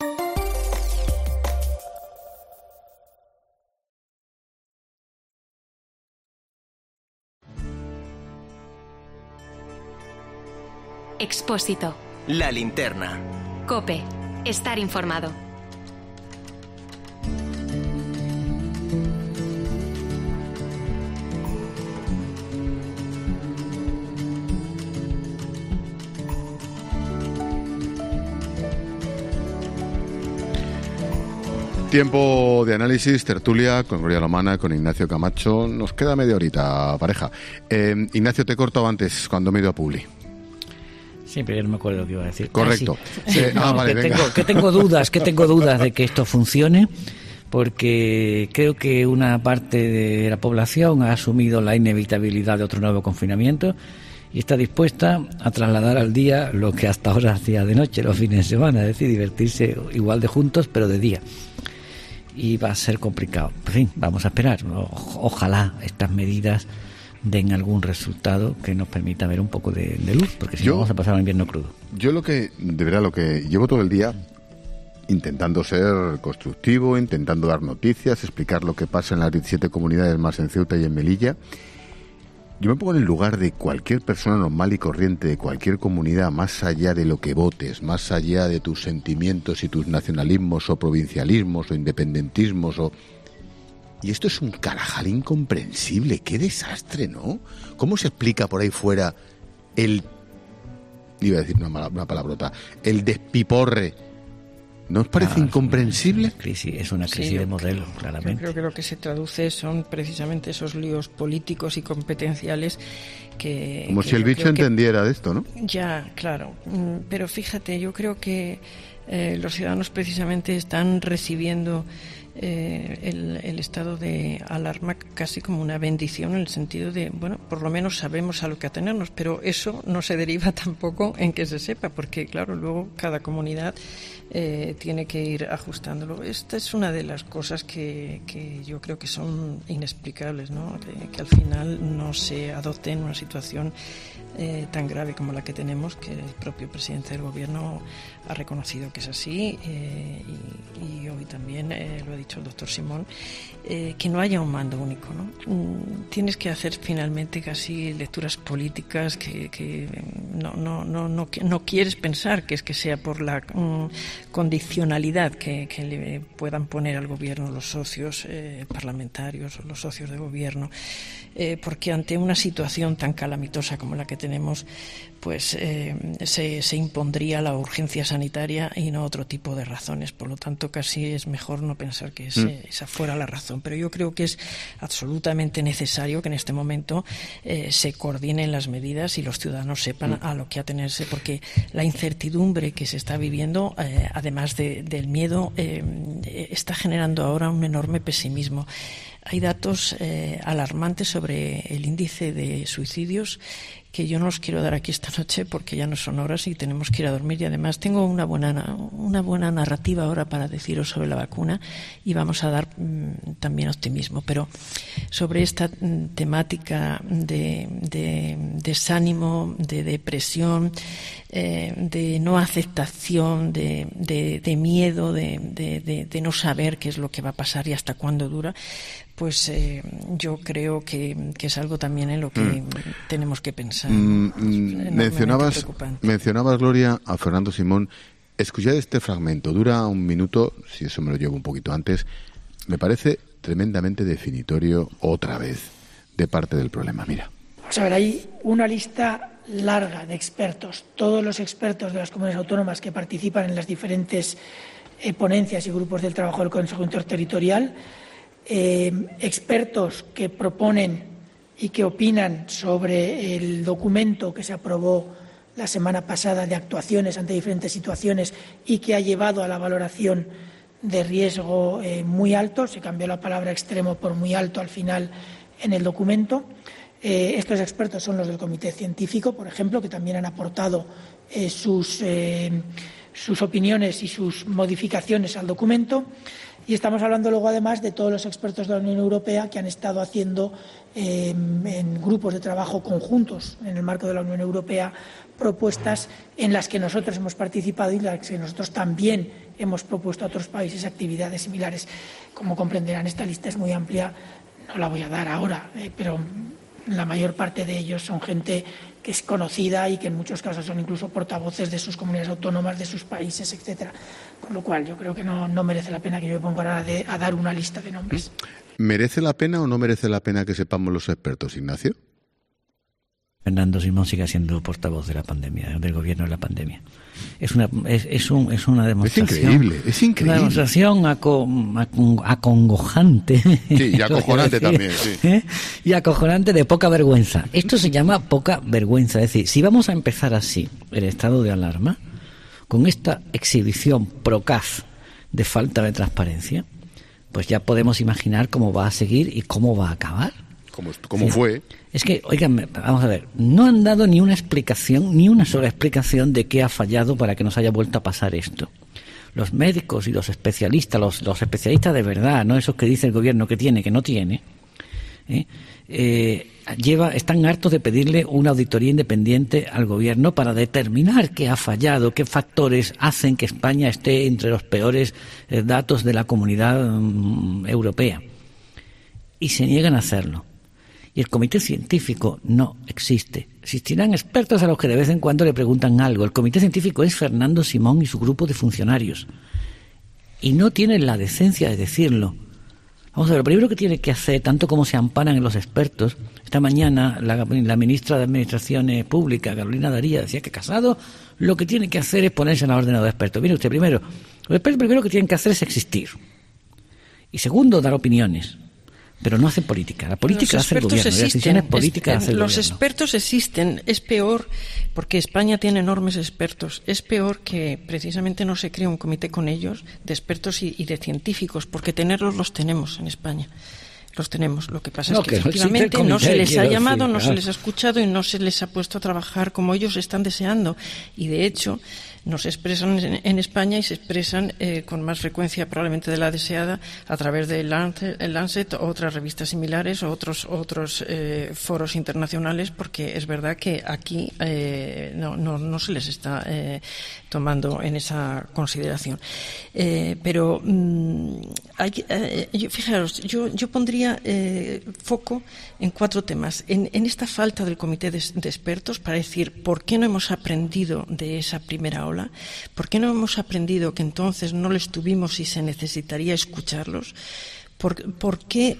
Expósito. La linterna. COPE. Estar informado. Tiempo de análisis, tertulia con Gloria Lomana, con Ignacio Camacho. Nos queda media horita, pareja. Eh, Ignacio, te he cortado antes cuando me he ido a Publi. Sí, pero yo no me acuerdo lo que iba a decir. Correcto. Ah, sí. Sí, eh, no, ah, vale, que, venga. tengo, que tengo dudas, que tengo dudas de que esto funcione, porque creo que una parte de la población ha asumido la inevitabilidad de otro nuevo confinamiento y está dispuesta a trasladar al día lo que hasta ahora hacía de noche, los fines de semana, es decir, divertirse igual de juntos, pero de día. Y va a ser complicado. En fin, vamos a esperar. O, ojalá estas medidas den algún resultado que nos permita ver un poco de, de luz, porque si yo, no vamos a pasar un invierno crudo. Yo lo que, de verdad, lo que llevo todo el día intentando ser constructivo, intentando dar noticias, explicar lo que pasa en las diecisiete comunidades más en Ceuta y en Melilla. Yo me pongo en el lugar de cualquier persona normal y corriente de cualquier comunidad, más allá de lo que votes, más allá de tus sentimientos y tus nacionalismos o provincialismos o independentismos o... Y esto es un carajal incomprensible. ¡Qué desastre!, ¿no? ¿Cómo se explica por ahí fuera el... iba a decir una, mala, una palabrota... el despiporre? ¿No os parece ah, incomprensible? Es una crisis, es una crisis sí, de modelo, creo, claramente. Yo creo que lo que se traduce son precisamente esos líos políticos y competenciales que... Como que si el bicho que, entendiera de esto, ¿no? Ya, claro. Pero fíjate, yo creo que eh, los ciudadanos precisamente están recibiendo... Eh, el, el estado de alarma casi como una bendición, en el sentido de, bueno, por lo menos sabemos a lo que atenernos, pero eso no se deriva tampoco en que se sepa, porque claro, luego cada comunidad eh, tiene que ir ajustándolo. Esta es una de las cosas que, que yo creo que son inexplicables, ¿no? Que, que al final no se adopte en una situación eh, tan grave como la que tenemos, que el propio presidente del gobierno ha reconocido que es así, eh, y, y hoy también eh, lo ha dicho el doctor Simón, eh, que no haya un mando único, ¿no? Mm, tienes que hacer finalmente casi lecturas políticas que, que no, no, no, no, no quieres pensar que es que sea por la mm, condicionalidad que, que le puedan poner al gobierno los socios eh, parlamentarios o los socios de gobierno, eh, porque ante una situación tan calamitosa como la que tenemos, pues eh, se, se impondría la urgencia sanitaria y no otro tipo de razones. Por lo tanto, casi es mejor no pensar que ese, mm. esa fuera la razón. Pero yo creo que es absolutamente necesario que en este momento eh, se coordinen las medidas y los ciudadanos sepan mm. a lo que atenerse, porque la incertidumbre que se está viviendo, eh, además de, del miedo, eh, está generando ahora un enorme pesimismo. Hay datos eh, alarmantes sobre el índice de suicidios que yo no los quiero dar aquí esta noche porque ya no son horas y tenemos que ir a dormir, y además tengo una buena una buena narrativa ahora para deciros sobre la vacuna y vamos a dar mmm, también optimismo, pero sobre esta mmm, temática de, de desánimo, de depresión, eh, de no aceptación, de, de, de miedo, de, de, de, de no saber qué es lo que va a pasar y hasta cuándo dura, pues eh, yo creo que, que es algo también en lo que mm. tenemos que pensar. Mm, mm, mencionabas, mencionabas, Gloria, a Fernando Simón. Escuchad este fragmento, dura un minuto, si eso me lo llevo un poquito antes. Me parece tremendamente definitorio, otra vez, de parte del problema. Mira. Vamos a ver, hay una lista larga de expertos, todos los expertos de las comunidades autónomas que participan en las diferentes eh, ponencias y grupos del trabajo del Consejo Interterritorial. Eh, expertos que proponen y que opinan sobre el documento que se aprobó la semana pasada de actuaciones ante diferentes situaciones y que ha llevado a la valoración de riesgo eh, muy alto. Se cambió la palabra extremo por muy alto al final en el documento. Eh, estos expertos son los del Comité Científico, por ejemplo, que también han aportado eh, sus, eh, sus opiniones y sus modificaciones al documento. Y estamos hablando luego, además, de todos los expertos de la Unión Europea que han estado haciendo eh, en grupos de trabajo conjuntos en el marco de la Unión Europea propuestas en las que nosotros hemos participado y en las que nosotros también hemos propuesto a otros países actividades similares. Como comprenderán, esta lista es muy amplia, no la voy a dar ahora, eh, pero la mayor parte de ellos son gente que es conocida y que en muchos casos son incluso portavoces de sus comunidades autónomas, de sus países, etcétera. Con lo cual yo creo que no, no merece la pena que yo me ponga ahora de, a dar una lista de nombres. ¿Merece la pena o no merece la pena que sepamos los expertos, Ignacio? Fernando Simón sigue siendo portavoz de la pandemia, del gobierno de la pandemia. Es una es, es, un, es una demostración. Es increíble, es increíble. Una demostración aco, aco, acongojante. Sí, y acojonante también, sí. ¿Eh? Y acojonante de poca vergüenza. Esto se llama poca vergüenza. Es decir, si vamos a empezar así el estado de alarma, con esta exhibición procaz de falta de transparencia, pues ya podemos imaginar cómo va a seguir y cómo va a acabar. Como, como sí. fue. Es que, oigan, vamos a ver, no han dado ni una explicación, ni una sola explicación de qué ha fallado para que nos haya vuelto a pasar esto. Los médicos y los especialistas, los, los especialistas de verdad, no esos que dice el gobierno que tiene, que no tiene, ¿eh? Eh, lleva, están hartos de pedirle una auditoría independiente al gobierno para determinar qué ha fallado, qué factores hacen que España esté entre los peores eh, datos de la comunidad um, europea. Y se niegan a hacerlo. Y el comité científico no existe. Existirán expertos a los que de vez en cuando le preguntan algo. El comité científico es Fernando Simón y su grupo de funcionarios. Y no tienen la decencia de decirlo. Vamos a ver, lo primero que tiene que hacer, tanto como se amparan en los expertos, esta mañana la, la ministra de Administraciones Públicas, Carolina Daría, decía que Casado lo que tiene que hacer es ponerse en la orden de expertos. Mire usted, primero, los expertos primero que tienen que hacer es existir. Y segundo, dar opiniones. Pero no hacen política. La política la hace el gobierno. Las decisiones políticas las hace el Los gobierno. expertos existen. Es peor, porque España tiene enormes expertos. Es peor que precisamente no se cree un comité con ellos, de expertos y, y de científicos, porque tenerlos los tenemos en España. Los tenemos. Lo que pasa No, es que, que no efectivamente comité, no se les ha quiero llamado, decir, no claro. se les ha escuchado y no se les ha puesto a trabajar como ellos están deseando. Y de hecho, no se expresan en, en España y se expresan eh, con más frecuencia probablemente de la deseada a través de Lancet, Lancet o otras revistas similares o otros otros eh, foros internacionales, porque es verdad que aquí eh, no, no, no se les está eh, tomando en esa consideración. Eh, pero mmm, hay, eh, yo, fijaros, yo, yo pondría eh, foco en cuatro temas. En, en esta falta del comité de, de expertos para decir por qué no hemos aprendido de esa primera ola. ¿Por qué no hemos aprendido que entonces no les tuvimos y se necesitaría escucharlos? ¿Por, por qué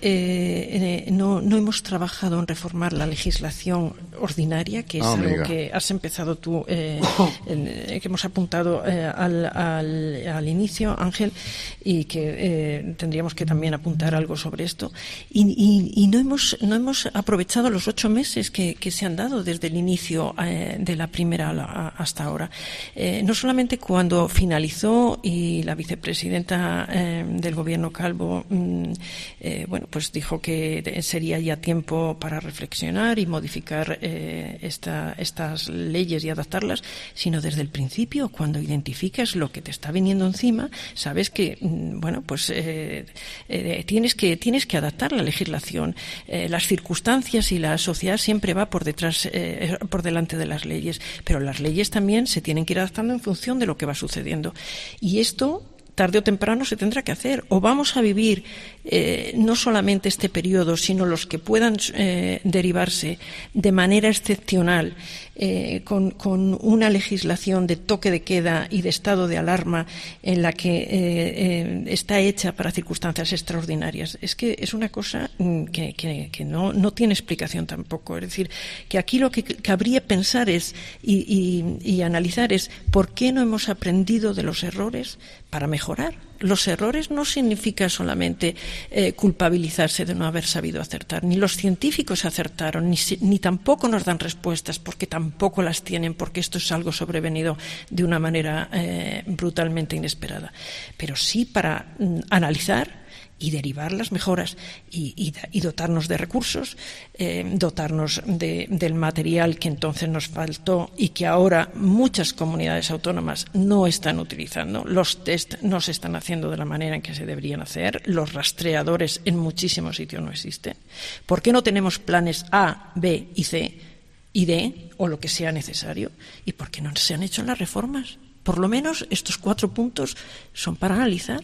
eh, eh, no, no hemos trabajado en reformar la legislación ordinaria, que es oh, algo amiga. que has empezado tú, eh, en, eh, que hemos apuntado eh, al, al, al inicio, Ángel, y que eh, tendríamos que también apuntar algo sobre esto? Y, y, y no hemos no hemos aprovechado los ocho meses que, que se han dado desde el inicio eh, de la primera ola hasta ahora. Eh, no solamente cuando finalizó y la vicepresidenta eh, del Gobierno Calvo mm, Eh, bueno, pues dijo que sería ya tiempo para reflexionar y modificar eh, esta, estas leyes y adaptarlas, sino desde el principio, cuando identificas lo que te está viniendo encima, sabes que, bueno, pues eh, eh, tienes que tienes que adaptar la legislación. Eh, las circunstancias y la sociedad siempre va por detrás, eh, por delante de las leyes, pero las leyes también se tienen que ir adaptando en función de lo que va sucediendo. Y esto, tarde o temprano, se tendrá que hacer. O vamos a vivir eh, no solamente este periodo, sino los que puedan eh, derivarse de manera excepcional, eh, con, con una legislación de toque de queda y de estado de alarma en la que eh, eh, está hecha para circunstancias extraordinarias. Es que es una cosa que, que, que no, no tiene explicación tampoco. Es decir, que aquí lo que cabría pensar es y, y, y analizar es por qué no hemos aprendido de los errores para mejorar. Los errores no significa solamente eh, culpabilizarse de no haber sabido acertar. Ni los científicos acertaron, ni, ni tampoco nos dan respuestas, porque tampoco las tienen, porque esto es algo sobrevenido de una manera eh, brutalmente inesperada. Pero sí para mm, analizar y derivar las mejoras y, y, y dotarnos de recursos, eh, dotarnos de, del material que entonces nos faltó y que ahora muchas comunidades autónomas no están utilizando. Los test no se están haciendo de la manera en que se deberían hacer. Los rastreadores en muchísimos sitios no existen. ¿Por qué no tenemos planes A, B y C y D o lo que sea necesario? ¿Y por qué no se han hecho las reformas? Por lo menos estos cuatro puntos son para analizar.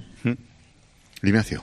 Ignacio.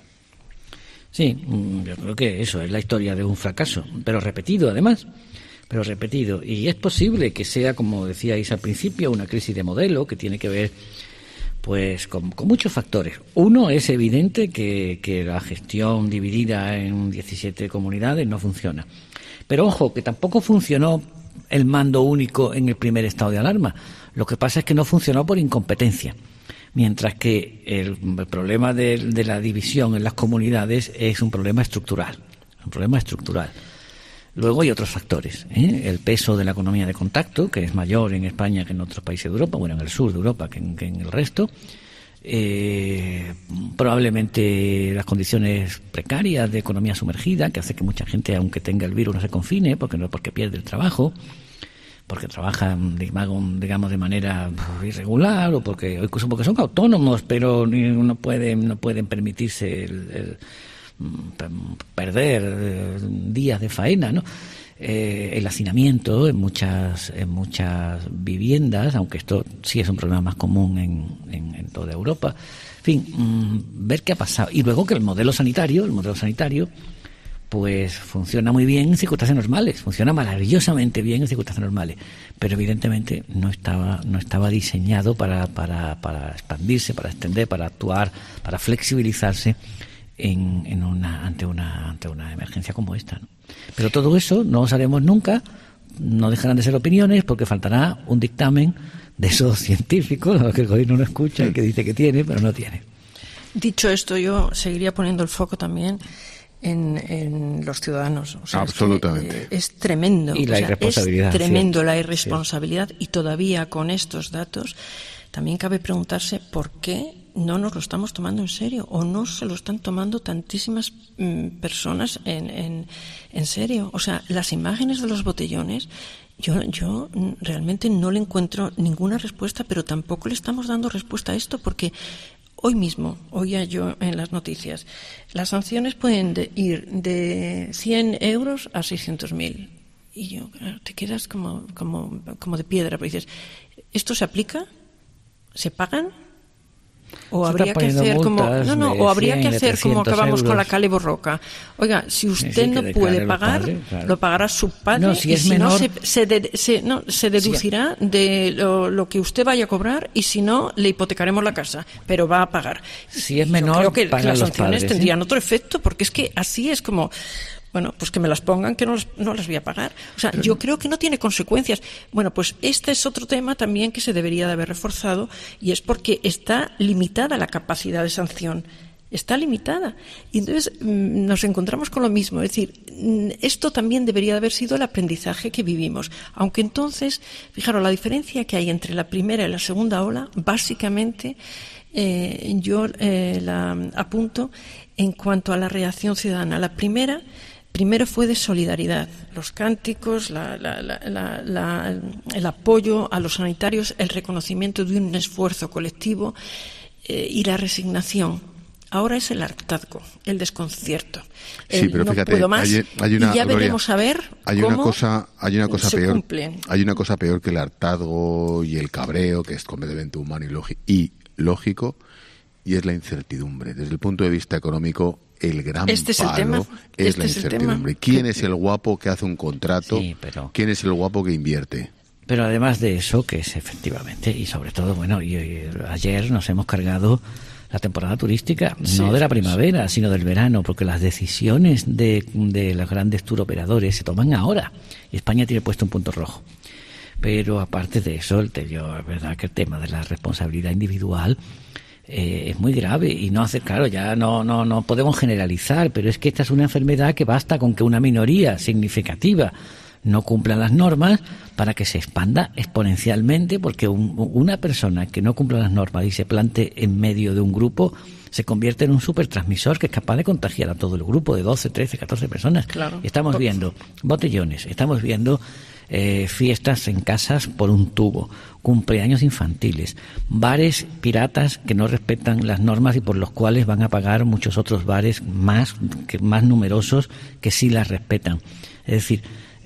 Sí, yo creo que eso es la historia de un fracaso, pero repetido además, pero repetido. Y es posible que sea, como decíais al principio, una crisis de modelo que tiene que ver pues con, con muchos factores. Uno, es evidente que, que la gestión dividida en diecisiete comunidades no funciona. Pero ojo, que tampoco funcionó el mando único en el primer estado de alarma. Lo que pasa es que no funcionó por incompetencia. Mientras que el, el problema de, de la división en las comunidades es un problema estructural, un problema estructural. Luego hay otros factores, ¿eh? El peso de la economía de contacto, que es mayor en España que en otros países de Europa, bueno, en el sur de Europa que en, que en el resto. Eh, probablemente las condiciones precarias de economía sumergida, que hace que mucha gente, aunque tenga el virus, no se confine, porque no porque pierde el trabajo, porque trabajan, digamos, de manera irregular, o porque incluso porque son autónomos, pero no pueden no pueden permitirse el, el perder días de faena, ¿no? eh, el hacinamiento en muchas en muchas viviendas, aunque esto sí es un problema más común en, en, en toda Europa. En fin, mmm, ver qué ha pasado. Y luego que el modelo sanitario, el modelo sanitario, pues funciona muy bien en circunstancias normales, funciona maravillosamente bien en circunstancias normales, pero evidentemente no estaba no estaba diseñado para para para expandirse, para extender, para actuar, para flexibilizarse en, en una ante una ante una emergencia como esta, ¿no? Pero todo eso no lo sabemos nunca, no dejarán de ser opiniones, porque faltará un dictamen de esos científicos a los que el gobierno no escucha y que dice que tiene, pero no tiene. Dicho esto, yo seguiría poniendo el foco también En, en los ciudadanos. O sea, absolutamente. Es, que, eh, es tremendo. Y la o sea, irresponsabilidad. Es tremendo cierto, la irresponsabilidad cierto. Y todavía con estos datos también cabe preguntarse por qué no nos lo estamos tomando en serio o no se lo están tomando tantísimas mm, personas en, en, en serio. O sea, las imágenes de los botellones, yo, yo realmente no le encuentro ninguna respuesta, pero tampoco le estamos dando respuesta a esto porque hoy mismo, oía yo en las noticias, las sanciones pueden de ir de cien euros a seiscientos mil. Y yo, claro, te quedas como, como, como de piedra, porque dices, ¿esto se aplica? ¿Se pagan? O se habría que hacer como no no o habría que hacer como acabamos euros. Con la Cale Borroca. Oiga, si usted sí, sí, no puede pagar, padres, claro. Lo pagará su padre no, si y es si menor, no se, se, de, se, no se deducirá sí. de lo, lo que usted vaya a cobrar y si no le hipotecaremos la casa, pero va a pagar. Si es menor, yo creo que, que las sanciones padres, tendrían ¿eh? Otro efecto, porque es que así es como bueno, pues que me las pongan, que no, no las voy a pagar. O sea, yo creo que no tiene consecuencias. Bueno, pues este es otro tema también que se debería de haber reforzado y es porque está limitada la capacidad de sanción. Está limitada. Y entonces mmm, nos encontramos con lo mismo. Es decir, esto también debería de haber sido el aprendizaje que vivimos. Aunque entonces, fijaros, la diferencia que hay entre la primera y la segunda ola, básicamente, eh, yo eh, la apunto en cuanto a la reacción ciudadana. La primera... Primero fue de solidaridad, los cánticos, la, la, la, la, la, el apoyo a los sanitarios, el reconocimiento de un esfuerzo colectivo eh, y la resignación. Ahora es el hartazgo, el desconcierto. Sí, pero no fíjate, puedo más, hay, hay una, y ya Gloria, veremos a ver hay cómo una cosa, hay una cosa se peor, cumplen. Hay una cosa peor que el hartazgo y el cabreo, que es completamente humano y, y lógico, y es la incertidumbre. Desde el punto de vista económico, el gran este es palo el tema. es este la es incertidumbre. ¿Quién es el guapo que hace un contrato? Sí, pero... ¿Quién es el guapo que invierte? Pero además de eso, que es efectivamente, y sobre todo, bueno, y, y ayer nos hemos cargado la temporada turística, sí, no de la sí, primavera, sí. sino del verano, porque las decisiones de, de los grandes tour operadores se toman ahora. Y España tiene puesto un punto rojo. Pero aparte de eso, el yo, es verdad que el tema de la responsabilidad individual Eh, es muy grave y no hace, claro, ya no, no, no podemos generalizar, pero es que esta es una enfermedad que basta con que una minoría significativa no cumpla las normas para que se expanda exponencialmente, porque un, una persona que no cumpla las normas y se plante en medio de un grupo se convierte en un supertransmisor que es capaz de contagiar a todo el grupo de doce, trece, catorce personas. Claro. Y estamos viendo botellones, estamos viendo eh, fiestas en casas por un tubo, cumpleaños infantiles, bares piratas que no respetan las normas y por los cuales van a pagar muchos otros bares más, que, más numerosos que sí las respetan. Es decir,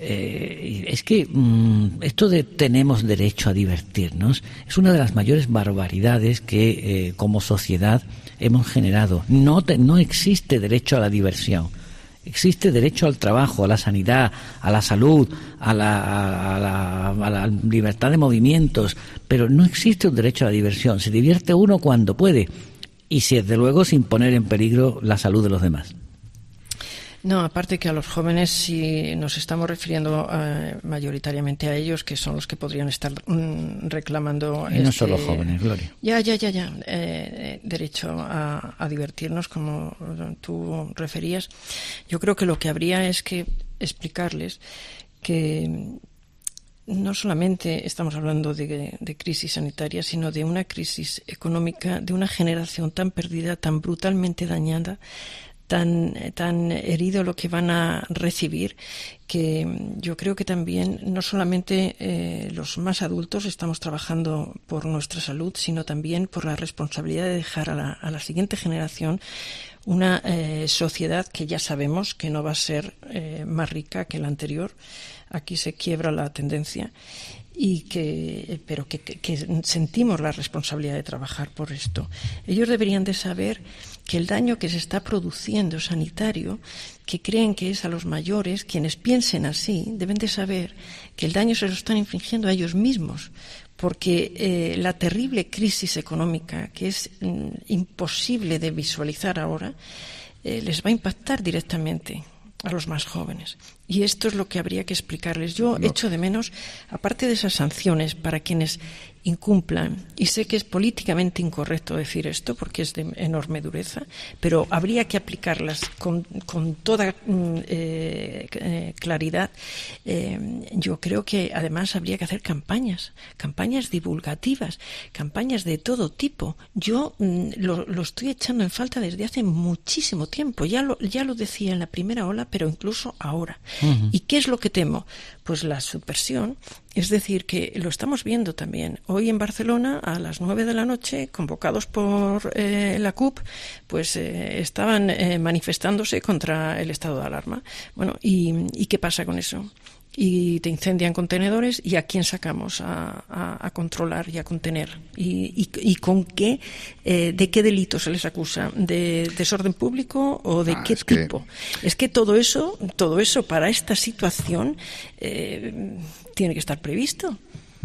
eh, es que mmm, esto de tenemos derecho a divertirnos es una de las mayores barbaridades que eh, como sociedad hemos generado. No, te, no existe derecho a la diversión. Existe derecho al trabajo, a la sanidad, a la salud, a la, a, la, a la libertad de movimientos, pero no existe un derecho a la diversión. Se divierte uno cuando puede y, desde luego, sin poner en peligro la salud de los demás. No, aparte que a los jóvenes, si nos estamos refiriendo eh, mayoritariamente a ellos, que son los que podrían estar mm, reclamando... Y no este, solo jóvenes, Gloria. Ya, ya, ya, ya. Eh, derecho a, a divertirnos, como tú referías. Yo creo que lo que habría es que explicarles que no solamente estamos hablando de, de crisis sanitaria, sino de una crisis económica, de una generación tan perdida, tan brutalmente dañada, tan tan herido lo que van a recibir, que yo creo que también no solamente eh, los más adultos estamos trabajando por nuestra salud, sino también por la responsabilidad de dejar a la, a la siguiente generación una eh, sociedad que ya sabemos que no va a ser eh, más rica que la anterior. Aquí se quiebra la tendencia. Y que, pero que, que, que sentimos la responsabilidad de trabajar por esto. Ellos deberían de saber que el daño que se está produciendo sanitario, que creen que es a los mayores, quienes piensen así, deben de saber que el daño se lo están infligiendo a ellos mismos, porque eh, la terrible crisis económica, que es mm, imposible de visualizar ahora, eh, les va a impactar directamente a los más jóvenes. Y esto es lo que habría que explicarles. Yo no. echo de menos, aparte de esas sanciones para quienes incumplan, y sé que es políticamente incorrecto decir esto porque es de enorme dureza, pero habría que aplicarlas con, con toda eh, eh, claridad. Eh, yo creo que además habría que hacer campañas, campañas divulgativas, campañas de todo tipo. Yo mm, lo, lo estoy echando en falta desde hace muchísimo tiempo. Ya lo, ya lo decía en la primera ola, pero incluso ahora. Uh-huh. ¿Y qué es lo que temo? Pues la subversión. Es decir, que lo estamos viendo también. Hoy en Barcelona, a las nueve de la noche, convocados por eh, la C U P, pues eh, estaban eh, manifestándose contra el estado de alarma. Bueno, ¿y, ¿y qué pasa con eso? Y te incendian contenedores, ¿y a quién sacamos a, a, a controlar y a contener? ¿Y, y, y con qué, eh, de qué delito se les acusa? ¿De desorden público o de ah, qué es tipo? Que... Es que todo eso, todo eso para esta situación eh, tiene que estar previsto.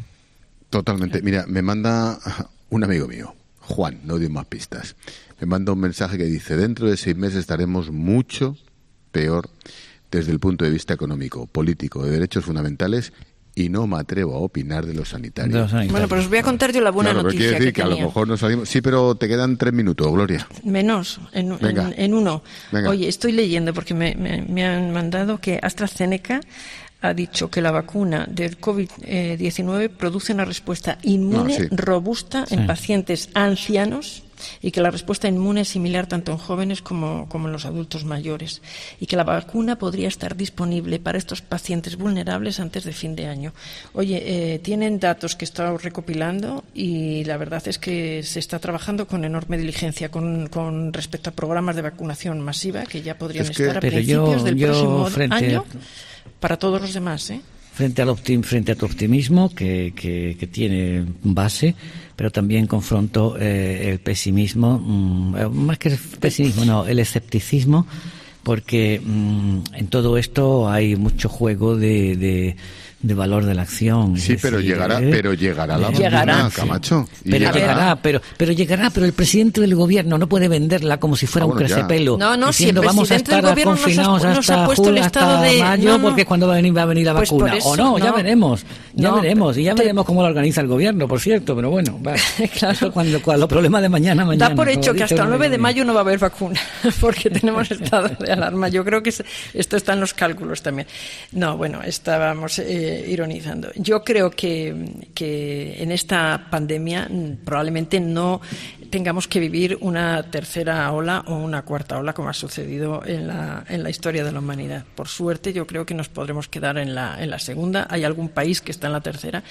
Totalmente. Mira, me manda un amigo mío, Juan, no dio más pistas. Me manda un mensaje que dice: dentro de seis meses estaremos mucho peor desde el punto de vista económico, político, de derechos fundamentales, y no me atrevo a opinar de los sanitarios. De los sanitarios. Bueno, pues os voy a contar yo la buena claro, noticia quiere decir que, que a lo mejor no salimos. Sí, pero te quedan tres minutos, Gloria. Menos, en, en, en uno. Venga. Oye, estoy leyendo porque me, me, me han mandado que AstraZeneca ha dicho que la vacuna del COVID diecinueve produce una respuesta inmune no, sí. robusta en sí. pacientes ancianos, y que la respuesta inmune es similar tanto en jóvenes como, como en los adultos mayores, y que la vacuna podría estar disponible para estos pacientes vulnerables antes de fin de año. Oye, eh, tienen datos que he estado recopilando y la verdad es que se está trabajando con enorme diligencia con, con respecto a programas de vacunación masiva que ya podrían es que, estar a principios yo, del yo próximo año a... para todos los demás, ¿eh? Frente al optim, frente a tu optimismo, que, que, que tiene base, pero también confronto eh, el pesimismo, mmm, más que el pesimismo, no, el escepticismo, porque mmm, en todo esto hay mucho juego de, de, de valor de la acción. Sí, pero decir, llegará, eh, pero llegará la vacuna, Camacho. Pero llegará, llegará pero, pero llegará, pero el presidente del gobierno no puede venderla como si fuera ah, bueno, un crecepelo. No, no, diciendo, si el vamos a estar confinados nos ha, hasta, nos ha julio, hasta de... mayo, no, no. porque es cuando va a venir, va a venir la pues vacuna. Eso, o no, no, ya veremos, ya no, veremos, y ya te... veremos cómo lo organiza el gobierno, por cierto, pero bueno, va. Claro. Cuando, cuando los problemas de mañana, mañana. Da por hecho que hasta el nueve de mayo no va a haber vacuna, porque tenemos estado de alarma. Yo creo que esto está en los cálculos también. No, bueno, estábamos eh, ironizando. Yo creo que, que en esta pandemia probablemente no tengamos que vivir una tercera ola o una cuarta ola como ha sucedido en la, en la historia de la humanidad. Por suerte, yo creo que nos podremos quedar en la, en la segunda. Hay algún país que está en la tercera,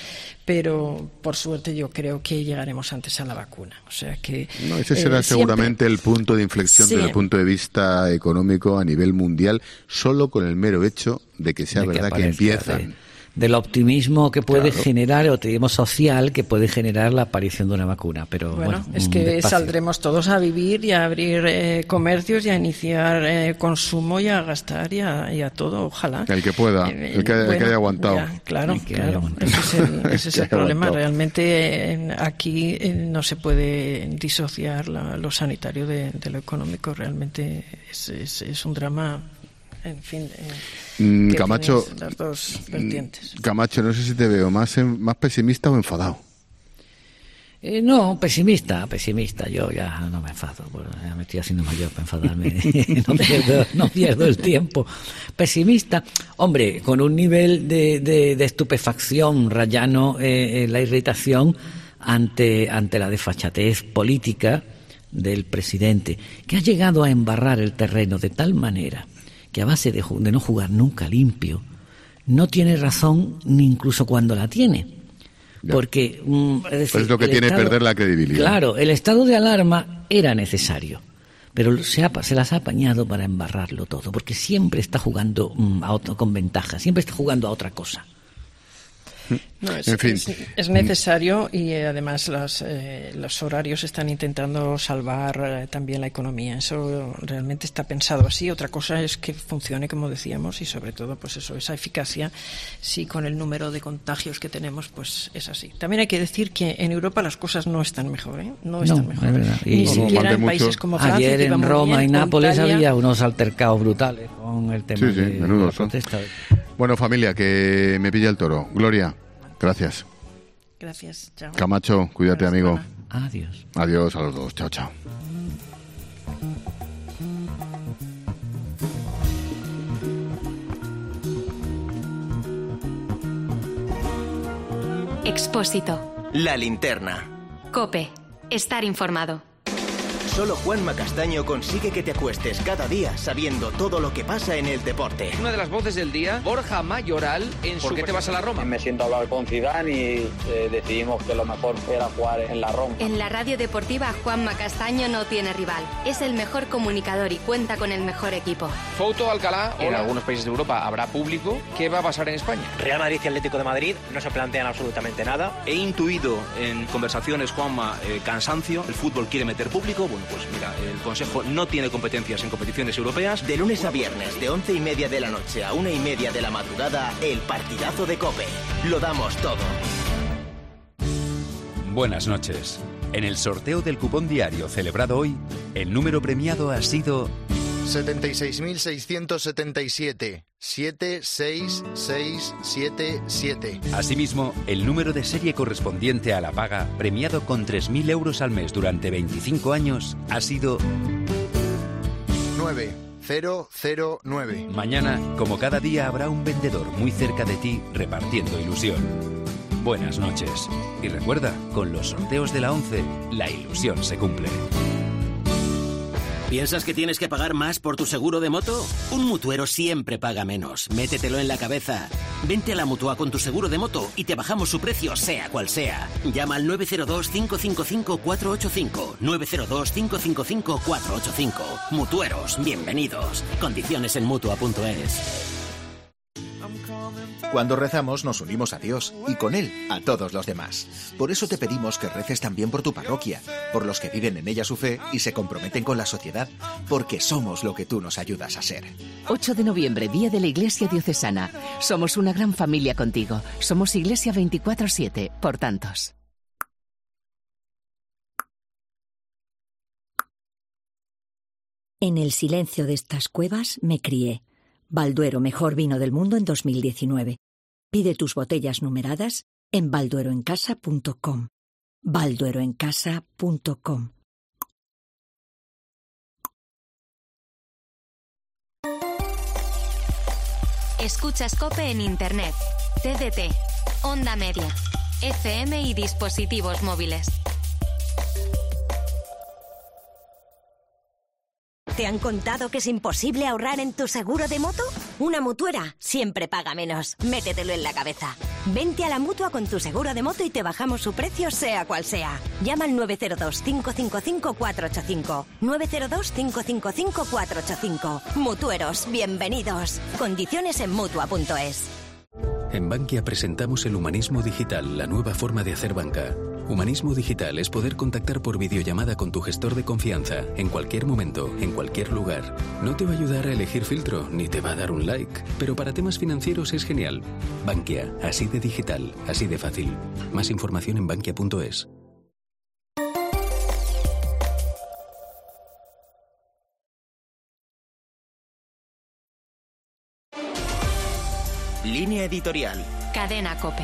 pero por suerte yo creo que llegaremos antes a la vacuna. O sea que no, ese será eh, seguramente siempre... el punto de inflexión sí. desde el punto de vista económico a nivel mundial, solo con el mero hecho de que sea de verdad que, aparezca, que empiezan. De... del optimismo que puede claro. generar, el optimismo social que puede generar la aparición de una vacuna. Pero bueno, bueno es que despacio. Saldremos todos a vivir y a abrir eh, comercios y a iniciar eh, consumo y a gastar y a, y a todo, ojalá. El que pueda, eh, el, que, bueno, el que haya aguantado. Ya, claro, el que claro. Aguantado. Ese es el, ese es el problema. Aguantado. Realmente eh, aquí eh, no se puede disociar la, lo sanitario de, de lo económico. Realmente es, es, es un drama. En fin, eh, Camacho, las dos vertientes. Camacho, no sé si te veo más en, más pesimista o enfadado. Eh, no, pesimista, pesimista. Yo ya no me enfado, bueno, ya me estoy haciendo mayor para enfadarme. no, pierdo, no pierdo el tiempo. Pesimista, hombre, con un nivel de, de, de estupefacción rayano eh, la irritación ante ante la desfachatez política del presidente, que ha llegado a embarrar el terreno de tal manera que a base de, de no jugar nunca limpio, no tiene razón ni incluso cuando la tiene. Ya. Porque mm, es, decir, pues es lo que tiene estado, perder la credibilidad. Claro, el estado de alarma era necesario, pero se, ha, se las ha apañado para embarrarlo todo, porque siempre está jugando um, a otro, con ventaja, siempre está jugando a otra cosa. No, es, en fin. es, es necesario y eh, además las, eh, los horarios están intentando salvar eh, también la economía. Eso realmente está pensado así. Otra cosa es que funcione, como decíamos, y sobre todo, pues eso, esa eficacia, si con el número de contagios que tenemos, pues es así. También hay que decir que en Europa las cosas no están mejor, ¿eh? No están no, mejor. Es verdad. Ni y, siquiera en mucho. países como Francia. Ayer en Roma bien, y Nápoles Italia. había unos altercados brutales con el tema Sí, sí, de, de la protesta. Bueno, familia, que me pilla el toro. Gloria, gracias. Gracias, chao. Camacho, cuídate, amigo. Adiós. Adiós a los dos. Chao, chao. Expósito. La linterna. COPE. Estar informado. Solo Juanma Castaño consigue que te acuestes cada día sabiendo todo lo que pasa en el deporte. Una de las voces del día, Borja Mayoral, en ¿Por qué te vas a la Roma? Me siento a hablar con Zidane y eh, decidimos que lo mejor era jugar en la Roma. En la radio deportiva, Juanma Castaño no tiene rival. Es el mejor comunicador y cuenta con el mejor equipo. Foto Alcalá, en algunos países de Europa habrá público. ¿Qué va a pasar en España? Real Madrid y Atlético de Madrid no se plantean absolutamente nada. He intuido en conversaciones, Juanma, eh, cansancio. El fútbol quiere meter público. Bueno, pues mira, el Consejo no tiene competencias en competiciones europeas. De lunes a viernes, de once y media de la noche a una y media de la madrugada, el partidazo de COPE. Lo damos todo. Buenas noches. En el sorteo del cupón diario celebrado hoy, el número premiado ha sido setenta y seis mil seiscientos setenta y siete. siete seis seis siete siete. Asimismo, el número de serie correspondiente a la paga, premiado con tres mil euros al mes durante veinticinco años, ha sido nueve cero cero nueve. Mañana, como cada día, habrá un vendedor muy cerca de ti repartiendo ilusión. Buenas noches. Y recuerda, con los sorteos de la ONCE, la ilusión se cumple. ¿Piensas que tienes que pagar más por tu seguro de moto? Un mutuero siempre paga menos. Métetelo en la cabeza. Vente a la Mutua con tu seguro de moto y te bajamos su precio, sea cual sea. Llama al nueve cero dos, cinco cinco cinco, cuatro ocho cinco. nueve cero dos, cinco cinco cinco, cuatro ocho cinco. Mutueros, bienvenidos. Condiciones en Mutua punto es. Cuando rezamos nos unimos a Dios y con Él a todos los demás. Por eso te pedimos que reces también por tu parroquia, por los que viven en ella su fe y se comprometen con la sociedad, porque somos lo que tú nos ayudas a ser. ocho de noviembre, Día de la Iglesia Diocesana. Somos una gran familia contigo. Somos Iglesia veinticuatro siete, por tantos. En el silencio de estas cuevas me crié. Balduero, mejor vino del mundo en dos mil diecinueve. Pide tus botellas numeradas en baldueroencasa punto com. baldueroencasa punto com. Escuchas COPE en Internet, T D T, Onda Media, F M y dispositivos móviles. ¿Te han contado que es imposible ahorrar en tu seguro de moto? Una mutuera siempre paga menos. Métetelo en la cabeza. Vente a la Mutua con tu seguro de moto y te bajamos su precio, sea cual sea. Llama al nueve cero dos, cinco cinco cinco, cuatro ocho cinco. nueve cero dos, cinco cinco cinco, cuatro ocho cinco. Mutueros, bienvenidos. Condiciones en Mutua punto es. En Bankia presentamos el humanismo digital, la nueva forma de hacer banca. Humanismo digital es poder contactar por videollamada con tu gestor de confianza, en cualquier momento, en cualquier lugar. No te va a ayudar a elegir filtro, ni te va a dar un like, pero para temas financieros es genial. Bankia, así de digital, así de fácil. Más información en bankia punto es. Línea editorial. Cadena COPE.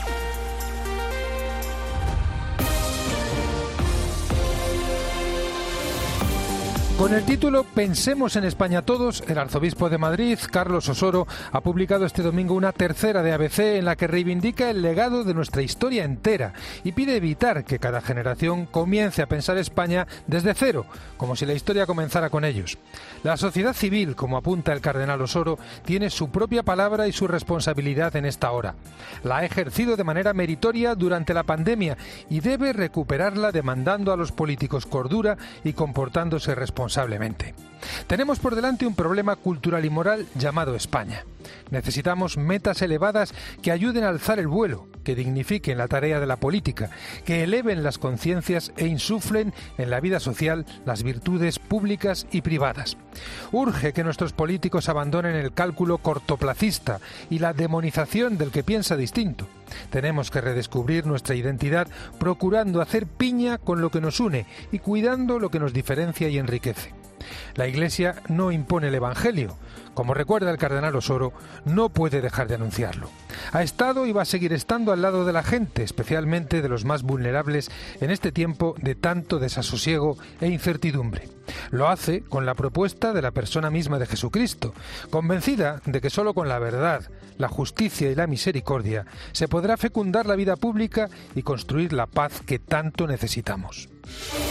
Con el título Pensemos en España todos, el arzobispo de Madrid, Carlos Osoro, ha publicado este domingo una tercera de A B C en la que reivindica el legado de nuestra historia entera y pide evitar que cada generación comience a pensar España desde cero, como si la historia comenzara con ellos. La sociedad civil, como apunta el cardenal Osoro, tiene su propia palabra y su responsabilidad en esta hora. La ha ejercido de manera meritoria durante la pandemia y debe recuperarla demandando a los políticos cordura y comportándose responsablemente. responsablemente. Tenemos por delante un problema cultural y moral llamado España. Necesitamos metas elevadas que ayuden a alzar el vuelo, que dignifiquen la tarea de la política, que eleven las conciencias e insuflen en la vida social las virtudes públicas y privadas. Urge que nuestros políticos abandonen el cálculo cortoplacista y la demonización del que piensa distinto. Tenemos que redescubrir nuestra identidad procurando hacer piña con lo que nos une y cuidando lo que nos diferencia y enriquece. La Iglesia no impone el Evangelio. Como recuerda el cardenal Osoro, no puede dejar de anunciarlo. Ha estado y va a seguir estando al lado de la gente, especialmente de los más vulnerables en este tiempo de tanto desasosiego e incertidumbre. Lo hace con la propuesta de la persona misma de Jesucristo, convencida de que solo con la verdad, la justicia y la misericordia se podrá fecundar la vida pública y construir la paz que tanto necesitamos.